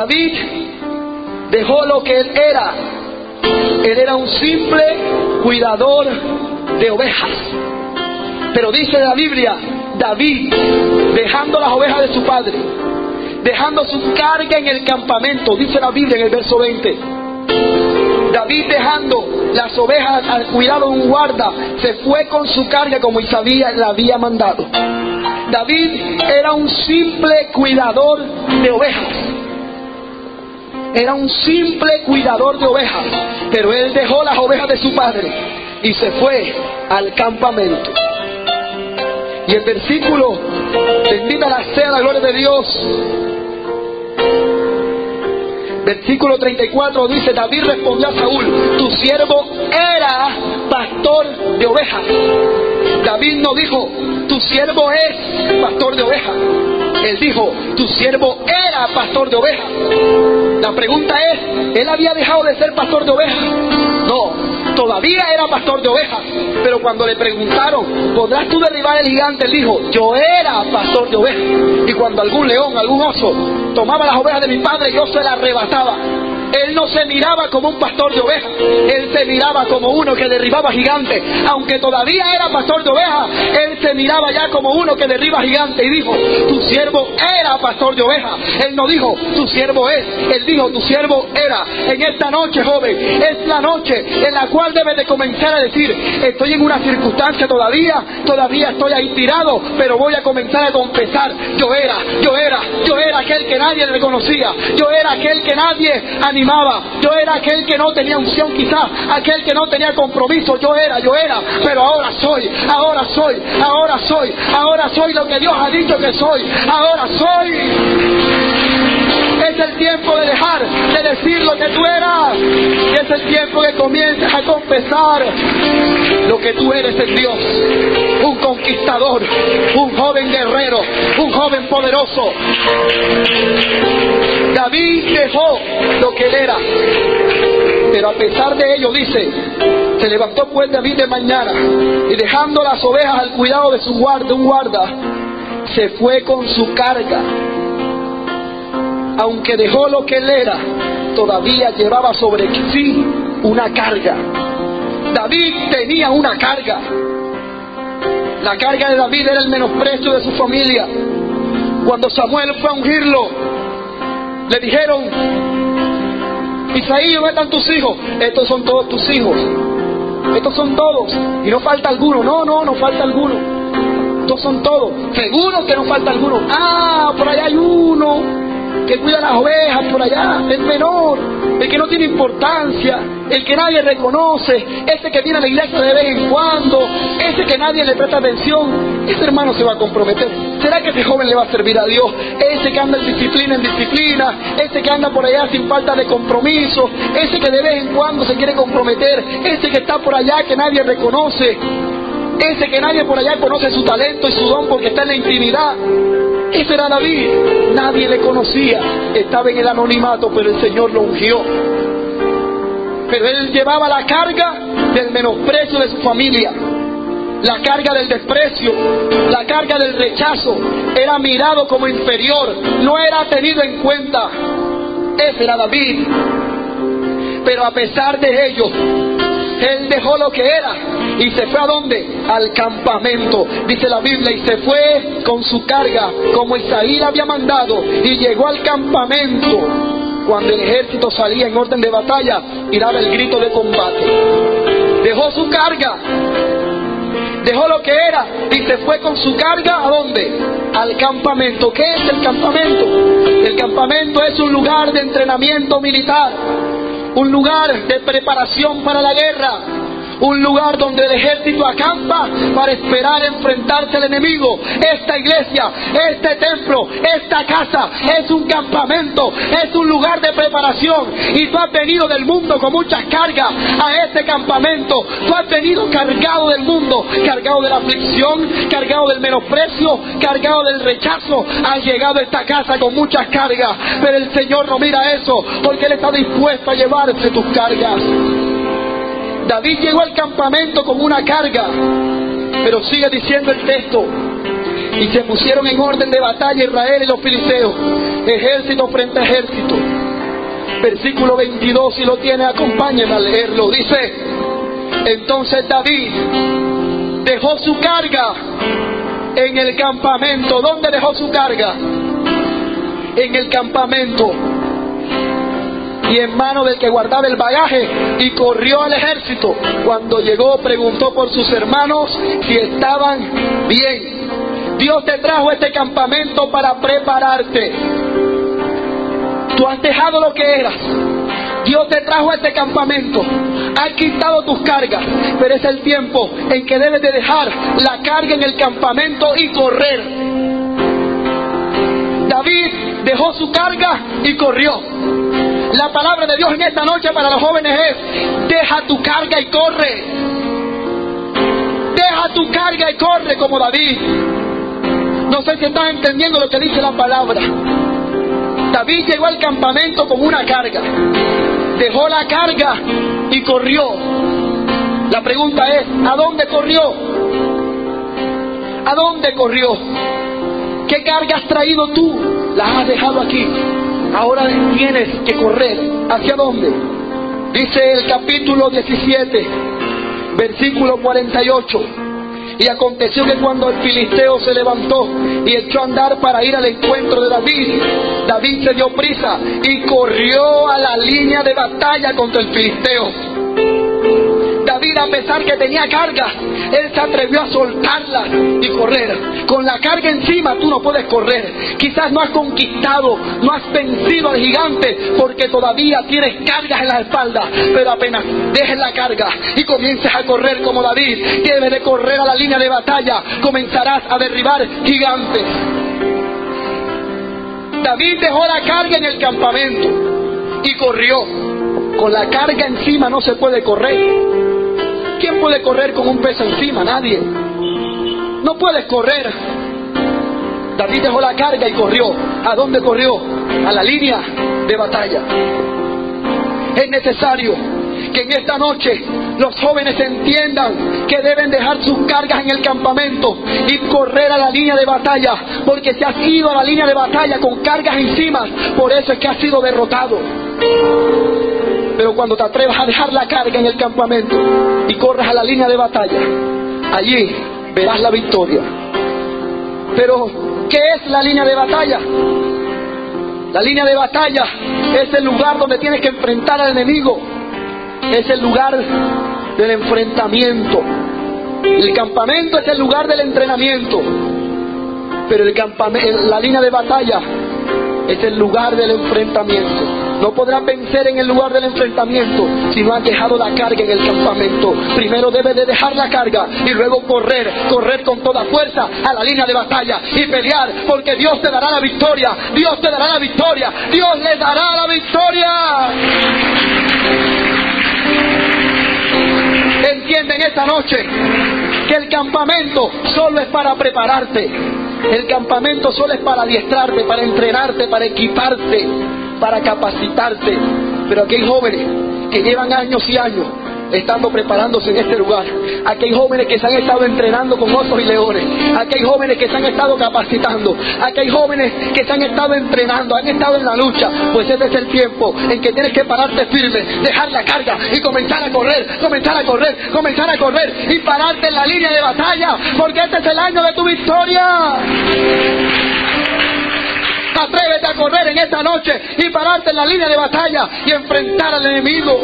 David dejó lo que él era. Él era un simple cuidador de ovejas. Pero dice la Biblia, David, dejando las ovejas de su padre, dejando su carga en el campamento, dice la Biblia en el verso 20. David, dejando las ovejas al cuidado de un guarda, se fue con su carga como Isaías le había mandado. David era un simple cuidador de ovejas. Era un simple cuidador de ovejas, pero él dejó las ovejas de su padre y se fue al campamento. Y el versículo, bendita sea la gloria de Dios, versículo 34 dice, David respondió a Saúl, tu siervo era pastor de ovejas. David no dijo, tu siervo es pastor de ovejas. Él dijo, tu siervo era pastor de ovejas. La pregunta es, ¿él había dejado de ser pastor de ovejas? No, todavía era pastor de ovejas. Pero cuando le preguntaron, ¿podrás tú derribar el gigante? Él dijo, yo era pastor de ovejas. Y cuando algún león, algún oso tomaba las ovejas de mi padre, yo se las arrebataba. Él no se miraba como un pastor de ovejas, él se miraba como uno que derribaba gigantes. Aunque todavía era pastor de ovejas, él se miraba ya como uno que derriba gigantes. Y dijo, tu siervo era pastor de ovejas. Él no dijo, tu siervo es. Él dijo, tu siervo era. En esta noche, joven, es la noche en la cual debes de comenzar a decir, estoy en una circunstancia todavía estoy ahí tirado, pero voy a comenzar a confesar, yo era aquel que nadie reconocía, yo era aquel que nadie animaba, yo era aquel que no tenía unción, quizás aquel que no tenía compromiso, yo era, pero ahora soy lo que Dios ha dicho que soy, ahora soy. Es el tiempo de dejar de decir lo que tú eras, y es el tiempo que comiences a confesar lo que tú eres en Dios. Un conquistador, un joven guerrero, un joven poderoso. David dejó lo que él era, pero a pesar de ello, dice, se levantó pues David de mañana y dejando las ovejas al cuidado de un guarda, se fue con su carga. Aunque dejó lo que él era, todavía llevaba sobre sí una carga. David tenía una carga. La carga de David era el menosprecio de su familia. Cuando Samuel fue a ungirlo, le dijeron, Isaí, ¿dónde están tus hijos? Estos son todos tus hijos. Estos son todos. Y no falta alguno. No falta alguno. Estos son todos. Seguro que no falta alguno. Por allá hay uno que cuida las ovejas por allá, el menor, el que no tiene importancia, el que nadie reconoce, ese que viene a la iglesia de vez en cuando, ese que nadie le presta atención. Ese hermano se va a comprometer. ¿Será que ese joven le va a servir a Dios? Ese que anda en disciplina, ese que anda por allá sin falta de compromiso, ese que de vez en cuando se quiere comprometer, ese que está por allá que nadie reconoce, ese que nadie por allá conoce su talento y su don porque está en la intimidad. Ese era David, nadie le conocía, estaba en el anonimato, pero el Señor lo ungió. Pero él llevaba la carga del menosprecio de su familia, la carga del desprecio, la carga del rechazo. Era mirado como inferior, no era tenido en cuenta. Ese era David. Pero a pesar de ello, él dejó lo que era y se fue ¿a dónde? Al campamento. Dice la Biblia, y se fue con su carga como Isaí le había mandado, y llegó al campamento cuando el ejército salía en orden de batalla y daba el grito de combate. Dejó su carga, dejó lo que era y se fue con su carga ¿a dónde? Al campamento. ¿Qué es el campamento? El campamento es un lugar de entrenamiento militar, un lugar de preparación para la guerra, un lugar donde el ejército acampa para esperar enfrentarse al enemigo. Esta iglesia, este templo, esta casa es un campamento, es un lugar de preparación. Y tú has venido del mundo con muchas cargas a este campamento. Tú has venido cargado del mundo, cargado de la aflicción, cargado del menosprecio, cargado del rechazo. Has llegado a esta casa con muchas cargas, pero el Señor no mira eso, porque Él está dispuesto a llevarse tus cargas. David llegó al campamento con una carga, pero sigue diciendo el texto, y se pusieron en orden de batalla Israel y los filisteos, ejército frente a ejército. Versículo 22, si lo tiene, acompáñenme a leerlo. Dice: entonces David dejó su carga en el campamento. ¿Dónde dejó su carga? En el campamento. Y en mano del que guardaba el bagaje, y corrió al ejército. Cuando llegó, preguntó por sus hermanos si estaban bien. Dios te trajo a este campamento para prepararte. Tú has dejado lo que eras. Dios te trajo a este campamento, ha quitado tus cargas, pero es el tiempo en que debes de dejar la carga en el campamento y correr. David dejó su carga y corrió. La palabra de Dios en esta noche para los jóvenes es: deja tu carga y corre. Deja tu carga y corre como David. No sé si están entendiendo lo que dice la palabra. David llegó al campamento con una carga, dejó la carga y corrió. La pregunta es: ¿a dónde corrió? ¿A dónde corrió? ¿Qué carga has traído tú? Las has dejado aquí. Ahora tienes que correr. ¿Hacia dónde? Dice el capítulo 17, versículo 48. Y aconteció que cuando el filisteo se levantó y echó a andar para ir al encuentro de David, David se dio prisa y corrió a la línea de batalla contra el filisteo. David, a pesar que tenía carga, él se atrevió a soltarla y correr. Con la carga encima tú no puedes correr. Quizás no has conquistado, no has vencido al gigante porque todavía tienes cargas en la espalda. Pero apenas dejes la carga y comiences a correr como David, que debes de correr a la línea de batalla, comenzarás a derribar gigantes. David dejó la carga en el campamento y corrió. Con la carga encima no se puede correr. ¿Quién puede correr con un peso encima? Nadie. No puedes correr. David dejó la carga y corrió. ¿A dónde corrió? A la línea de batalla. Es necesario que en esta noche los jóvenes entiendan que deben dejar sus cargas en el campamento y correr a la línea de batalla, porque si has ido a la línea de batalla con cargas encima, por eso es que has sido derrotado. Pero cuando te atrevas a dejar la carga en el campamento y corras a la línea de batalla, allí verás la victoria. Pero, ¿qué es la línea de batalla? La línea de batalla es el lugar donde tienes que enfrentar al enemigo. Es el lugar del enfrentamiento. El campamento es el lugar del entrenamiento. Pero la línea de batalla es el lugar del enfrentamiento. No podrás vencer en el lugar del enfrentamiento si no has dejado la carga en el campamento. Primero debes de dejar la carga y luego correr con toda fuerza a la línea de batalla y pelear, porque Dios te dará la victoria. Dios te dará la victoria. Dios les dará la victoria. Entienden esta noche que el campamento solo es para prepararte. El campamento solo es para adiestrarte, para entrenarte, para equiparte, para capacitarte. Pero aquí hay jóvenes que llevan años y años estando preparándose en este lugar. Aquí hay jóvenes que se han estado entrenando con osos y leones. Aquí hay jóvenes que se han estado capacitando. Aquí hay jóvenes que se han estado entrenando, han estado en la lucha. Pues este es el tiempo en que tienes que pararte firme, dejar la carga y comenzar a correr y pararte en la línea de batalla, porque este es el año de tu victoria. Atrévete a correr en esta noche y pararte en la línea de batalla y enfrentar al enemigo.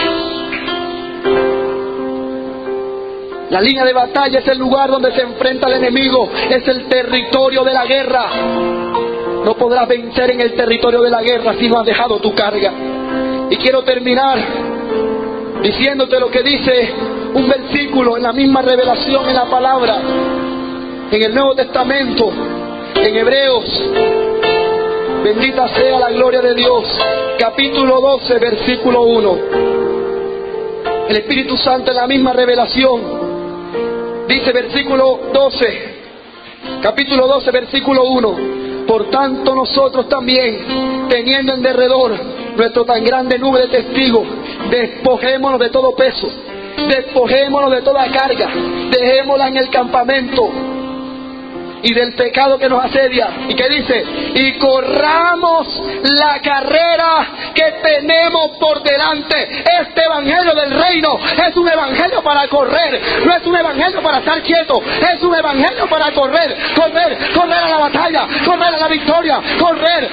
La línea de batalla es el lugar donde se enfrenta al enemigo, es el territorio de la guerra. No podrás vencer en el territorio de la guerra si no has dejado tu carga. Y quiero terminar diciéndote lo que dice un versículo en la misma revelación en la palabra, en el Nuevo Testamento, en Hebreos. Bendita sea la gloria de Dios. Capítulo 12, versículo 1. El Espíritu Santo en la misma revelación dice, versículo 12, capítulo 12, versículo 1. Por tanto nosotros también, teniendo en derredor nuestro tan grande nube de testigos, despojémonos de todo peso, despojémonos de toda carga, dejémosla en el campamento y del pecado que nos asedia. ¿Y qué dice? Y corramos la carrera que tenemos por delante. Este evangelio del reino es un evangelio para correr, no es un evangelio para estar quieto, es un evangelio para correr, correr a la batalla, correr a la victoria, correr.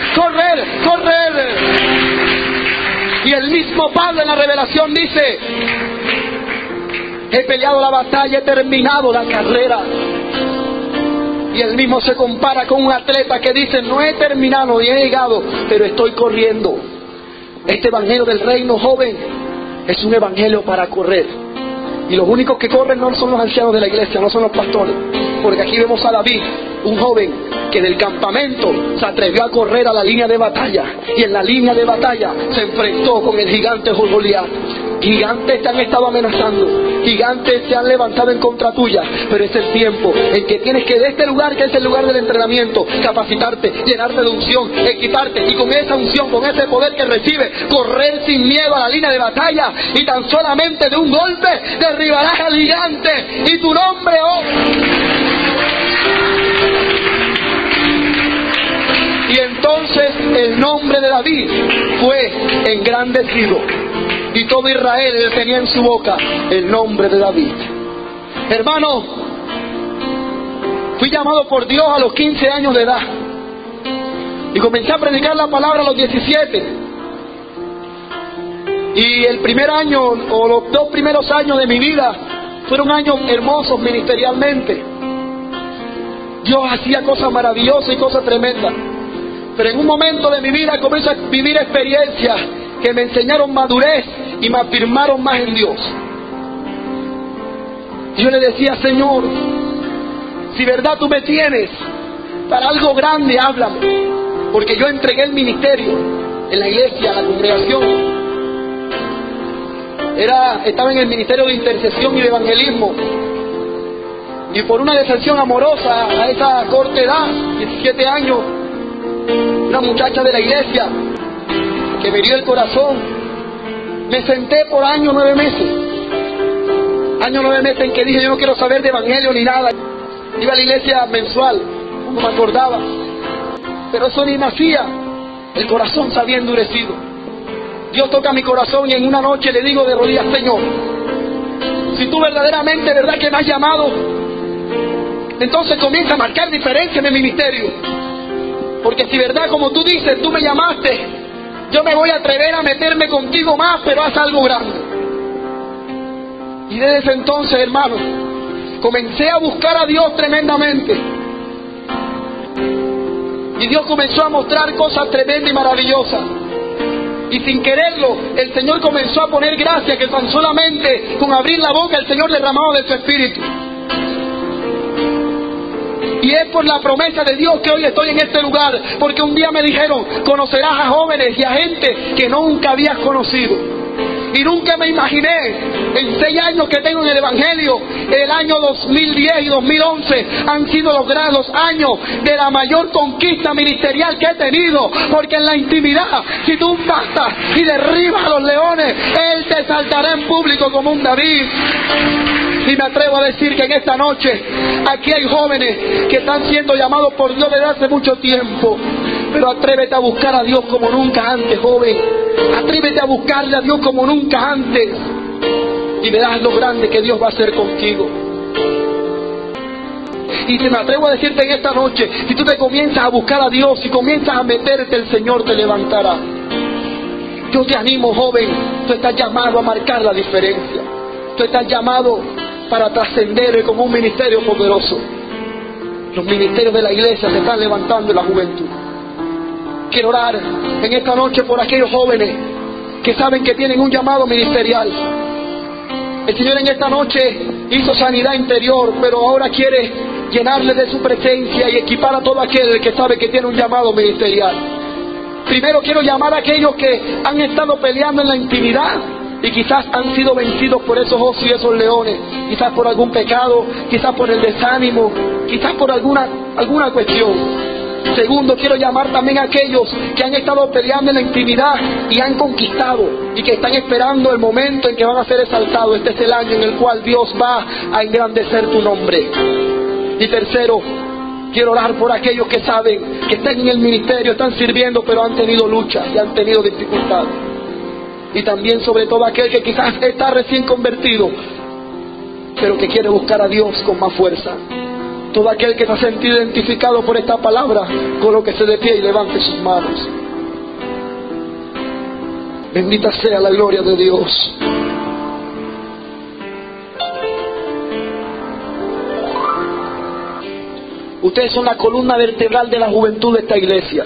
Y el mismo Pablo en la Revelación dice: he peleado la batalla, he terminado la carrera. Y él mismo se compara con un atleta que dice: no he terminado ni he llegado, pero estoy corriendo. Este evangelio del reino, joven, es un evangelio para correr. Y los únicos que corren no son los ancianos de la iglesia, no son los pastores. Porque aquí vemos a David, un joven que del campamento se atrevió a correr a la línea de batalla. Y en la línea de batalla se enfrentó con el gigante Goliat. Gigantes te han estado amenazando, gigantes se han levantado en contra tuya, pero es el tiempo en que tienes que de este lugar, que es el lugar del entrenamiento, capacitarte, llenarte de unción, equiparte, y con esa unción, con ese poder que recibes, correr sin miedo a la línea de batalla, y tan solamente de un golpe derribarás al gigante, y tu nombre, Y entonces el nombre de David fue engrandecido, y todo Israel tenía en su boca el nombre de David. Hermano, fui llamado por Dios a los 15 años de edad, y comencé a predicar la palabra a los 17. Y el primer año, o los 2 primeros años de mi vida, fueron años hermosos ministerialmente. Dios hacía cosas maravillosas y cosas tremendas. Pero en un momento de mi vida comencé a vivir experiencias que me enseñaron madurez y me afirmaron más en Dios. Y yo le decía: Señor, si verdad tú me tienes para algo grande, háblame. Porque yo entregué el ministerio en la iglesia, en la congregación. Estaba en el ministerio de intercesión y de evangelismo. Y por una decepción amorosa a esa corta edad, 17 años, una muchacha de la iglesia que me hirió el corazón, me senté por años 9 meses. Años 9 meses en que dije: yo no quiero saber de evangelio ni nada. Iba a la iglesia mensual, no me acordaba, pero eso ni me hacía. El corazón se había endurecido. Dios toca mi corazón y en una noche le digo de rodillas: Señor, si tú verdaderamente, verdad que me has llamado, entonces comienza a marcar diferencia en el ministerio. Porque si verdad, como tú dices, tú me llamaste, yo me voy a atrever a meterme contigo más, pero haz algo grande. Y desde ese entonces, hermano, comencé a buscar a Dios tremendamente. Y Dios comenzó a mostrar cosas tremendas y maravillosas. Y sin quererlo, el Señor comenzó a poner gracia, que tan solamente con abrir la boca el Señor derramaba de su Espíritu. Y es por la promesa de Dios que hoy estoy en este lugar, porque un día me dijeron: conocerás a jóvenes y a gente que nunca habías conocido. Y nunca me imaginé, en 6 años que tengo en el Evangelio, el año 2010 y 2011 han sido los años de la mayor conquista ministerial que he tenido. Porque en la intimidad, si tú bastas y derribas a los leones, Él te saltará en público como un David. Y me atrevo a decir que en esta noche aquí hay jóvenes que están siendo llamados por Dios desde hace mucho tiempo. Pero atrévete a buscar a Dios como nunca antes, joven. Atrévete a buscarle a Dios como nunca antes, y verás lo grande que Dios va a hacer contigo. Y si me atrevo a decirte en esta noche, si tú te comienzas a buscar a Dios, si comienzas a meterte, el Señor te levantará. Yo te animo, joven, tú estás llamado a marcar la diferencia. Tú estás llamado para trascender como un ministerio poderoso. Los ministerios de la iglesia se están levantando en la juventud. Quiero orar en esta noche por aquellos jóvenes que saben que tienen un llamado ministerial. El Señor en esta noche hizo sanidad interior, pero ahora quiere llenarle de su presencia y equipar a todo aquel que sabe que tiene un llamado ministerial. Primero quiero llamar a aquellos que han estado peleando en la intimidad y quizás han sido vencidos por esos osos y esos leones, quizás por algún pecado, quizás por el desánimo, quizás por alguna cuestión. Segundo, quiero llamar también a aquellos que han estado peleando en la intimidad y han conquistado y que están esperando el momento en que van a ser exaltados. Este es el año en el cual Dios va a engrandecer tu nombre. Y tercero, Quiero orar por aquellos que saben que están en el ministerio, están sirviendo, pero han tenido luchas y han tenido dificultades. Y también sobre todo aquel que quizás está recién convertido, pero que quiere buscar a Dios con más fuerza. Todo aquel que se ha sentido identificado por esta palabra, colóquese de pie y levante sus manos. Bendita sea la gloria de Dios. Ustedes son la columna vertebral de la juventud de esta iglesia.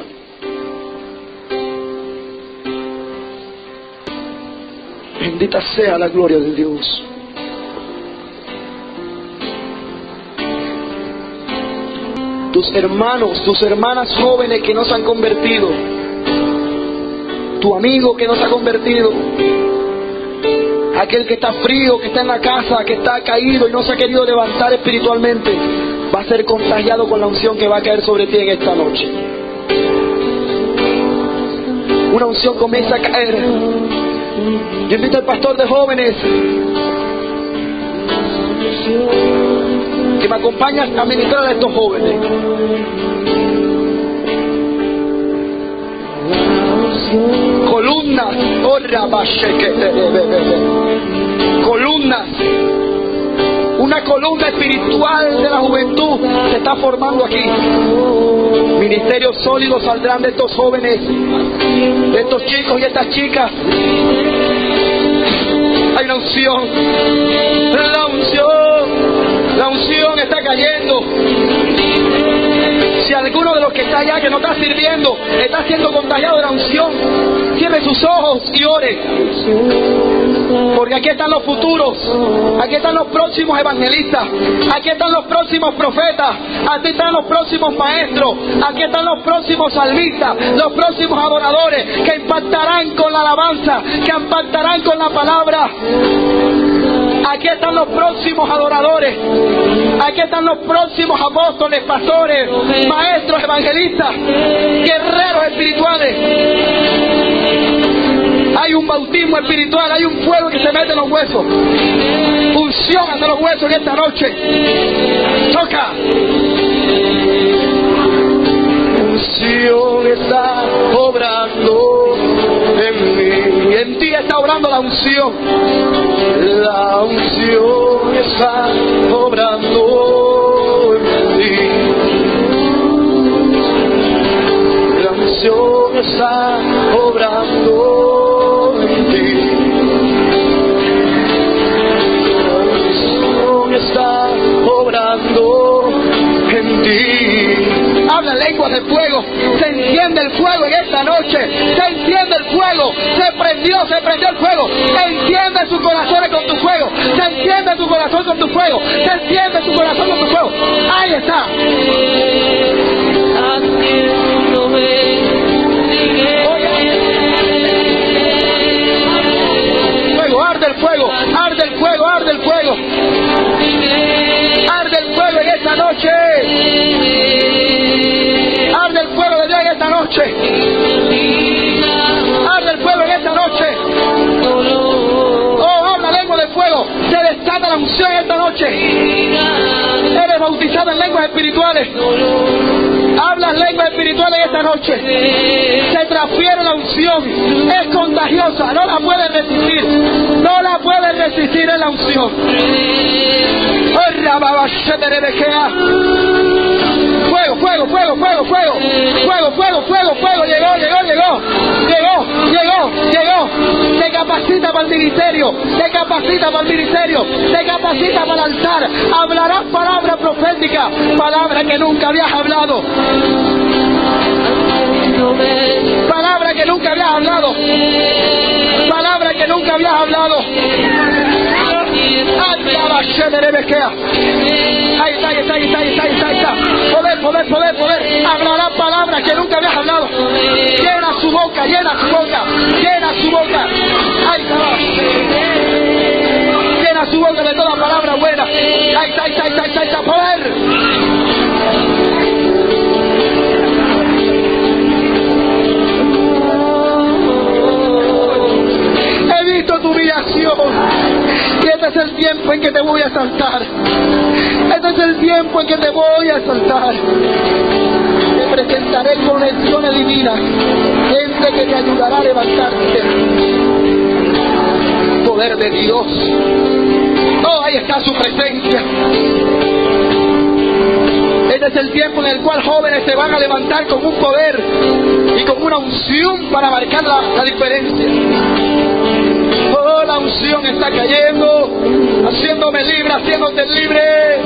Bendita sea la gloria de Dios. Tus hermanos, tus hermanas jóvenes que no se han convertido, tu amigo que no se ha convertido, aquel que está frío, que está en la casa, que está caído y no se ha querido levantar espiritualmente, va a ser contagiado con la unción que va a caer sobre ti en esta noche. Una unción comienza a caer. Yo invito al pastor de jóvenes que me acompañe a ministrar a estos jóvenes. Columnas, columnas. Una columna espiritual de la juventud se está formando aquí. Ministerios sólidos saldrán de estos jóvenes, de estos chicos y estas chicas. Hay una unción. La unción está cayendo. Si alguno de los que está allá, que no está sirviendo, está siendo contagiado de la unción, cierre sus ojos y ore. Porque aquí están los futuros, aquí están los próximos evangelistas, aquí están los próximos profetas, aquí están los próximos maestros, aquí están los próximos salmistas, los próximos adoradores que impactarán con la alabanza, que impactarán con la palabra. Aquí están los próximos adoradores, aquí están los próximos apóstoles, pastores, maestros, evangelistas, guerreros espirituales. Hay un bautismo espiritual, hay un fuego que se mete en los huesos. Unción ante los huesos en esta noche. Toca. Unción está obrando en mí. En ti está obrando la unción. La unción está obrando en ti. La unción está obrando en ti. La unción está obrando en ti. Habla lenguas de fuego. Se enciende el fuego en esta noche. Se enciende el fuego. Se prendió el fuego. Enciende sus corazones con tu fuego. Se enciende tu corazón con tu fuego. Se enciende tu corazón con tu fuego. Ahí está. Fuego, arde el fuego. Arde el fuego, arde el fuego. Arde el fuego en esta noche. Arde el fuego de Dios en esta noche. Arde el fuego en esta noche. Oh, habla lengua de fuego. Se desata la unción en esta noche. Eres bautizado en lenguas espirituales. Hablas lenguas espirituales en esta noche. Se transfiere la unción. Es contagiosa. No la puedes resistir. No la puedes resistir en la unción. Fuego, fuego, fuego, fuego, fuego. Fuego, fuego, fuego, fuego. Llegó. Te capacita para el ministerio. Te capacita para el ministerio. Te capacita para el altar. Hablarás palabra profética. Palabra que nunca habías hablado. Palabra que nunca habías hablado. Palabra que nunca habías hablado. Ahí está. Poder. Hablará palabras que nunca habías hablado. Llena su boca. Ahí está. Llena su boca de toda palabra buena. Ahí está. Poder. He visto tu humillación. Y este es el tiempo en que te voy a exaltar. Este Este es el tiempo en que te voy a exaltar. Te presentaré conexiones divinas, gente que te ayudará a levantarte. Poder de Dios. Oh, ahí está su presencia. Este es el tiempo en el cual jóvenes se van a levantar con un poder y con una unción para marcar la diferencia. Oh, la unción está cayendo, haciéndome libre, haciéndote libre.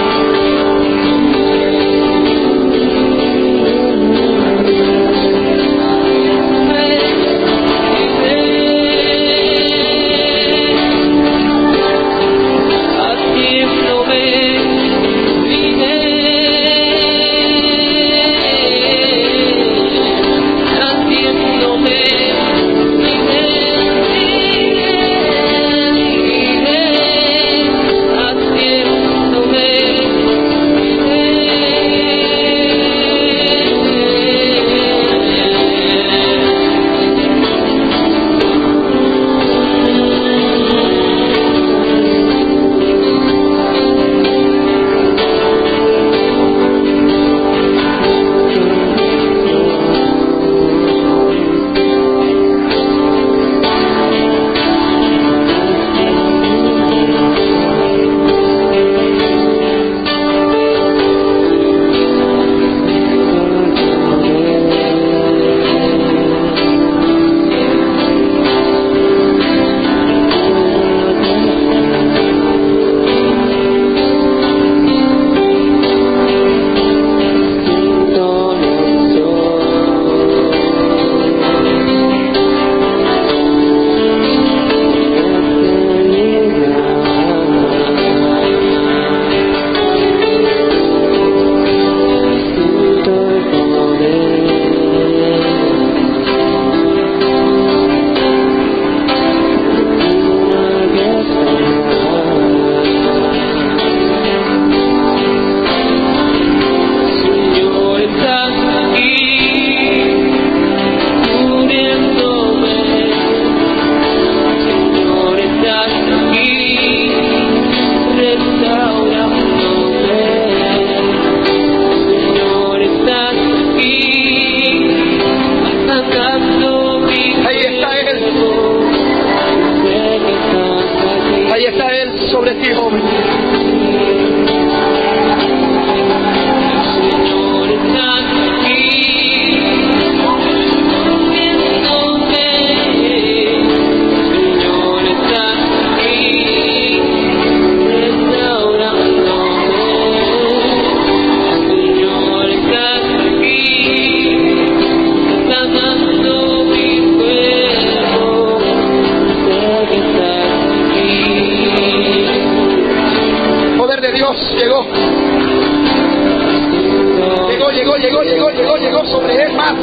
Llegó sobre él, más.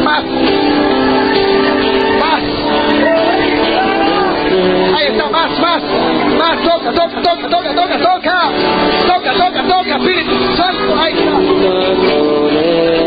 Ahí está, más, toca, Espíritu Santo, ahí está.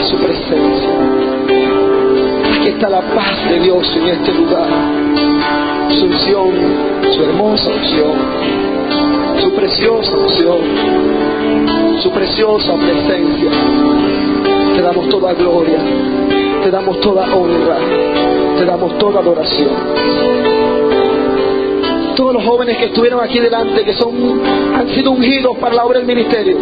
su presencia. Aquí está la paz de Dios en este lugar. Su unción, su hermosa unción, su preciosa unción, su preciosa presencia. Te damos toda gloria, te damos toda honra, te damos toda adoración. Todos los jóvenes que estuvieron aquí delante, que han sido ungidos para la obra del ministerio,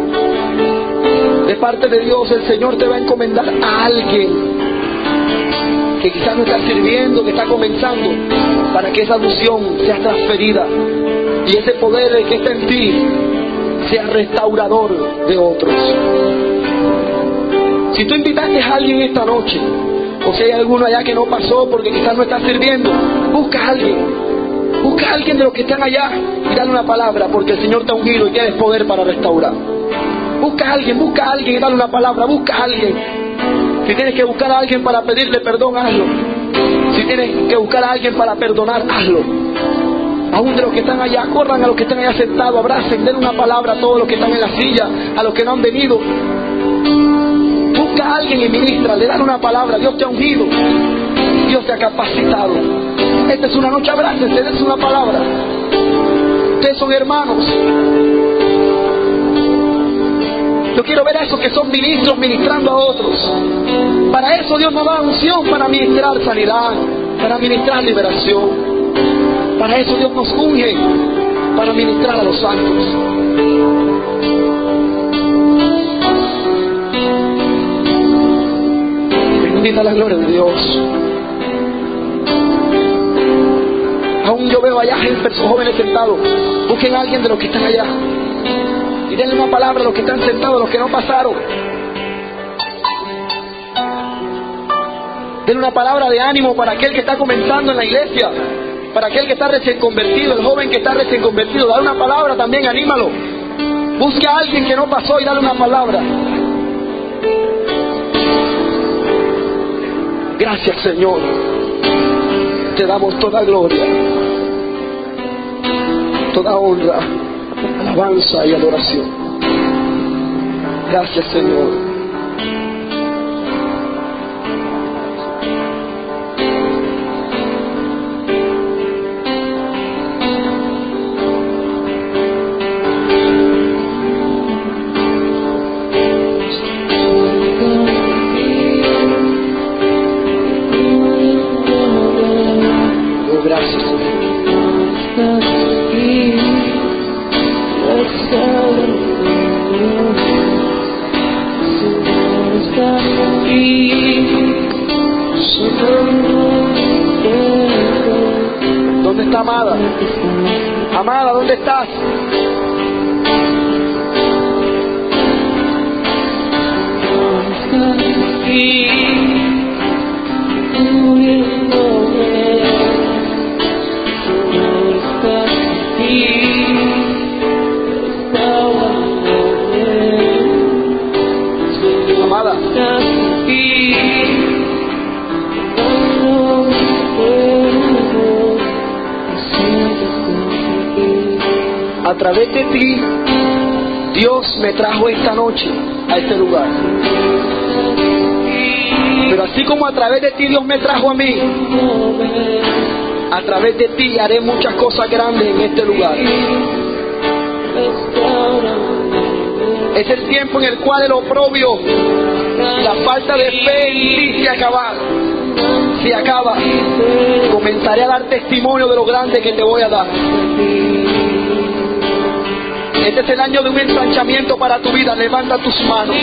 de parte de Dios, el Señor te va a encomendar a alguien que quizás no está sirviendo, que está comenzando, para que esa unción sea transferida y ese poder que está en ti sea restaurador de otros. Si tú invitaste a alguien esta noche, o si hay alguno allá que no pasó porque quizás no está sirviendo, busca a alguien. Busca a alguien de los que están allá y dale una palabra, porque el Señor te ha ungido y tienes poder para restaurar. Busca a alguien y dale una palabra. Busca a alguien. Si tienes que buscar a alguien para pedirle perdón, hazlo. Si tienes que buscar a alguien para perdonar, hazlo. Aún de los que están allá, corran a los que están allá sentados, abracen, den una palabra a todos los que están en la silla, a los que no han venido. Busca a alguien y ministra, le dan una palabra. Dios te ha ungido, Dios te ha capacitado. Esta es una noche, abrácense, dense una palabra. Ustedes son hermanos. Yo quiero ver a esos que son ministros ministrando a otros. Para eso Dios nos da unción, para ministrar sanidad, para ministrar liberación. Para eso Dios nos unge, para ministrar a los santos. Bendita la gloria de Dios. Aún yo veo allá jóvenes sentados. Busquen a alguien de los que están allá y denle una palabra a los que están sentados, a los que no pasaron. Denle una palabra de ánimo para aquel que está comenzando en la iglesia, para aquel que está recién convertido, el joven que está recién convertido. Dale una palabra también, anímalo. Busque a alguien que no pasó y dale una palabra. Gracias, Señor. Te damos toda gloria, toda honra, alabanza y adoración. Gracias, Señor. ¿Dónde está Amada? Amada, ¿dónde estás? Amada. A través de ti, Dios me trajo esta noche a este lugar. Pero así como a través de ti Dios me trajo a mí, a través de ti haré muchas cosas grandes en este lugar. Es el tiempo en el cual el oprobio y la falta de fe en ti se acaba. Comenzaré a dar testimonio de lo grande que te voy a dar. Este es el año de un ensanchamiento para tu vida. Levanta tus manos.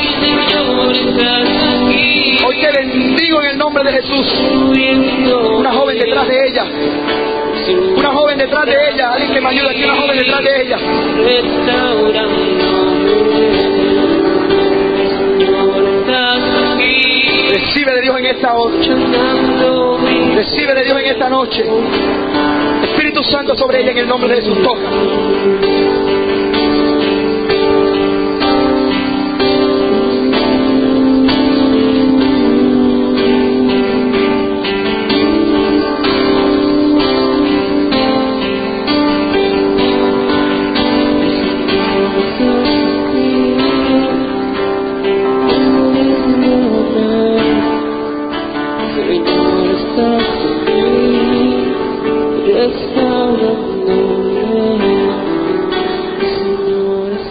Hoy te bendigo en el nombre de Jesús. Una joven detrás de ella. Una joven detrás de ella. Alguien que me ayude aquí. Una joven detrás de ella. Recibe de Dios en esta noche. Recibe de Dios en esta noche. Espíritu Santo sobre ella en el nombre de Jesús. Toca.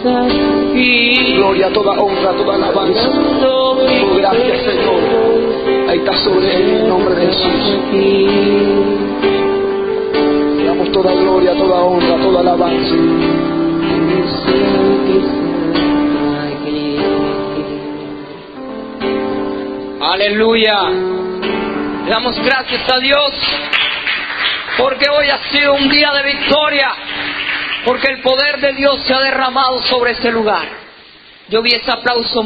aquí. Gloria, toda honra, toda alabanza. Oh, gracias, Señor. Ahí está sobre él, en el nombre de Jesús. Te damos toda gloria, toda honra, toda alabanza. Aleluya. Le damos gracias a Dios porque hoy ha sido un día de victoria, porque el poder de Dios se ha derramado sobre este lugar. Yo vi ese aplauso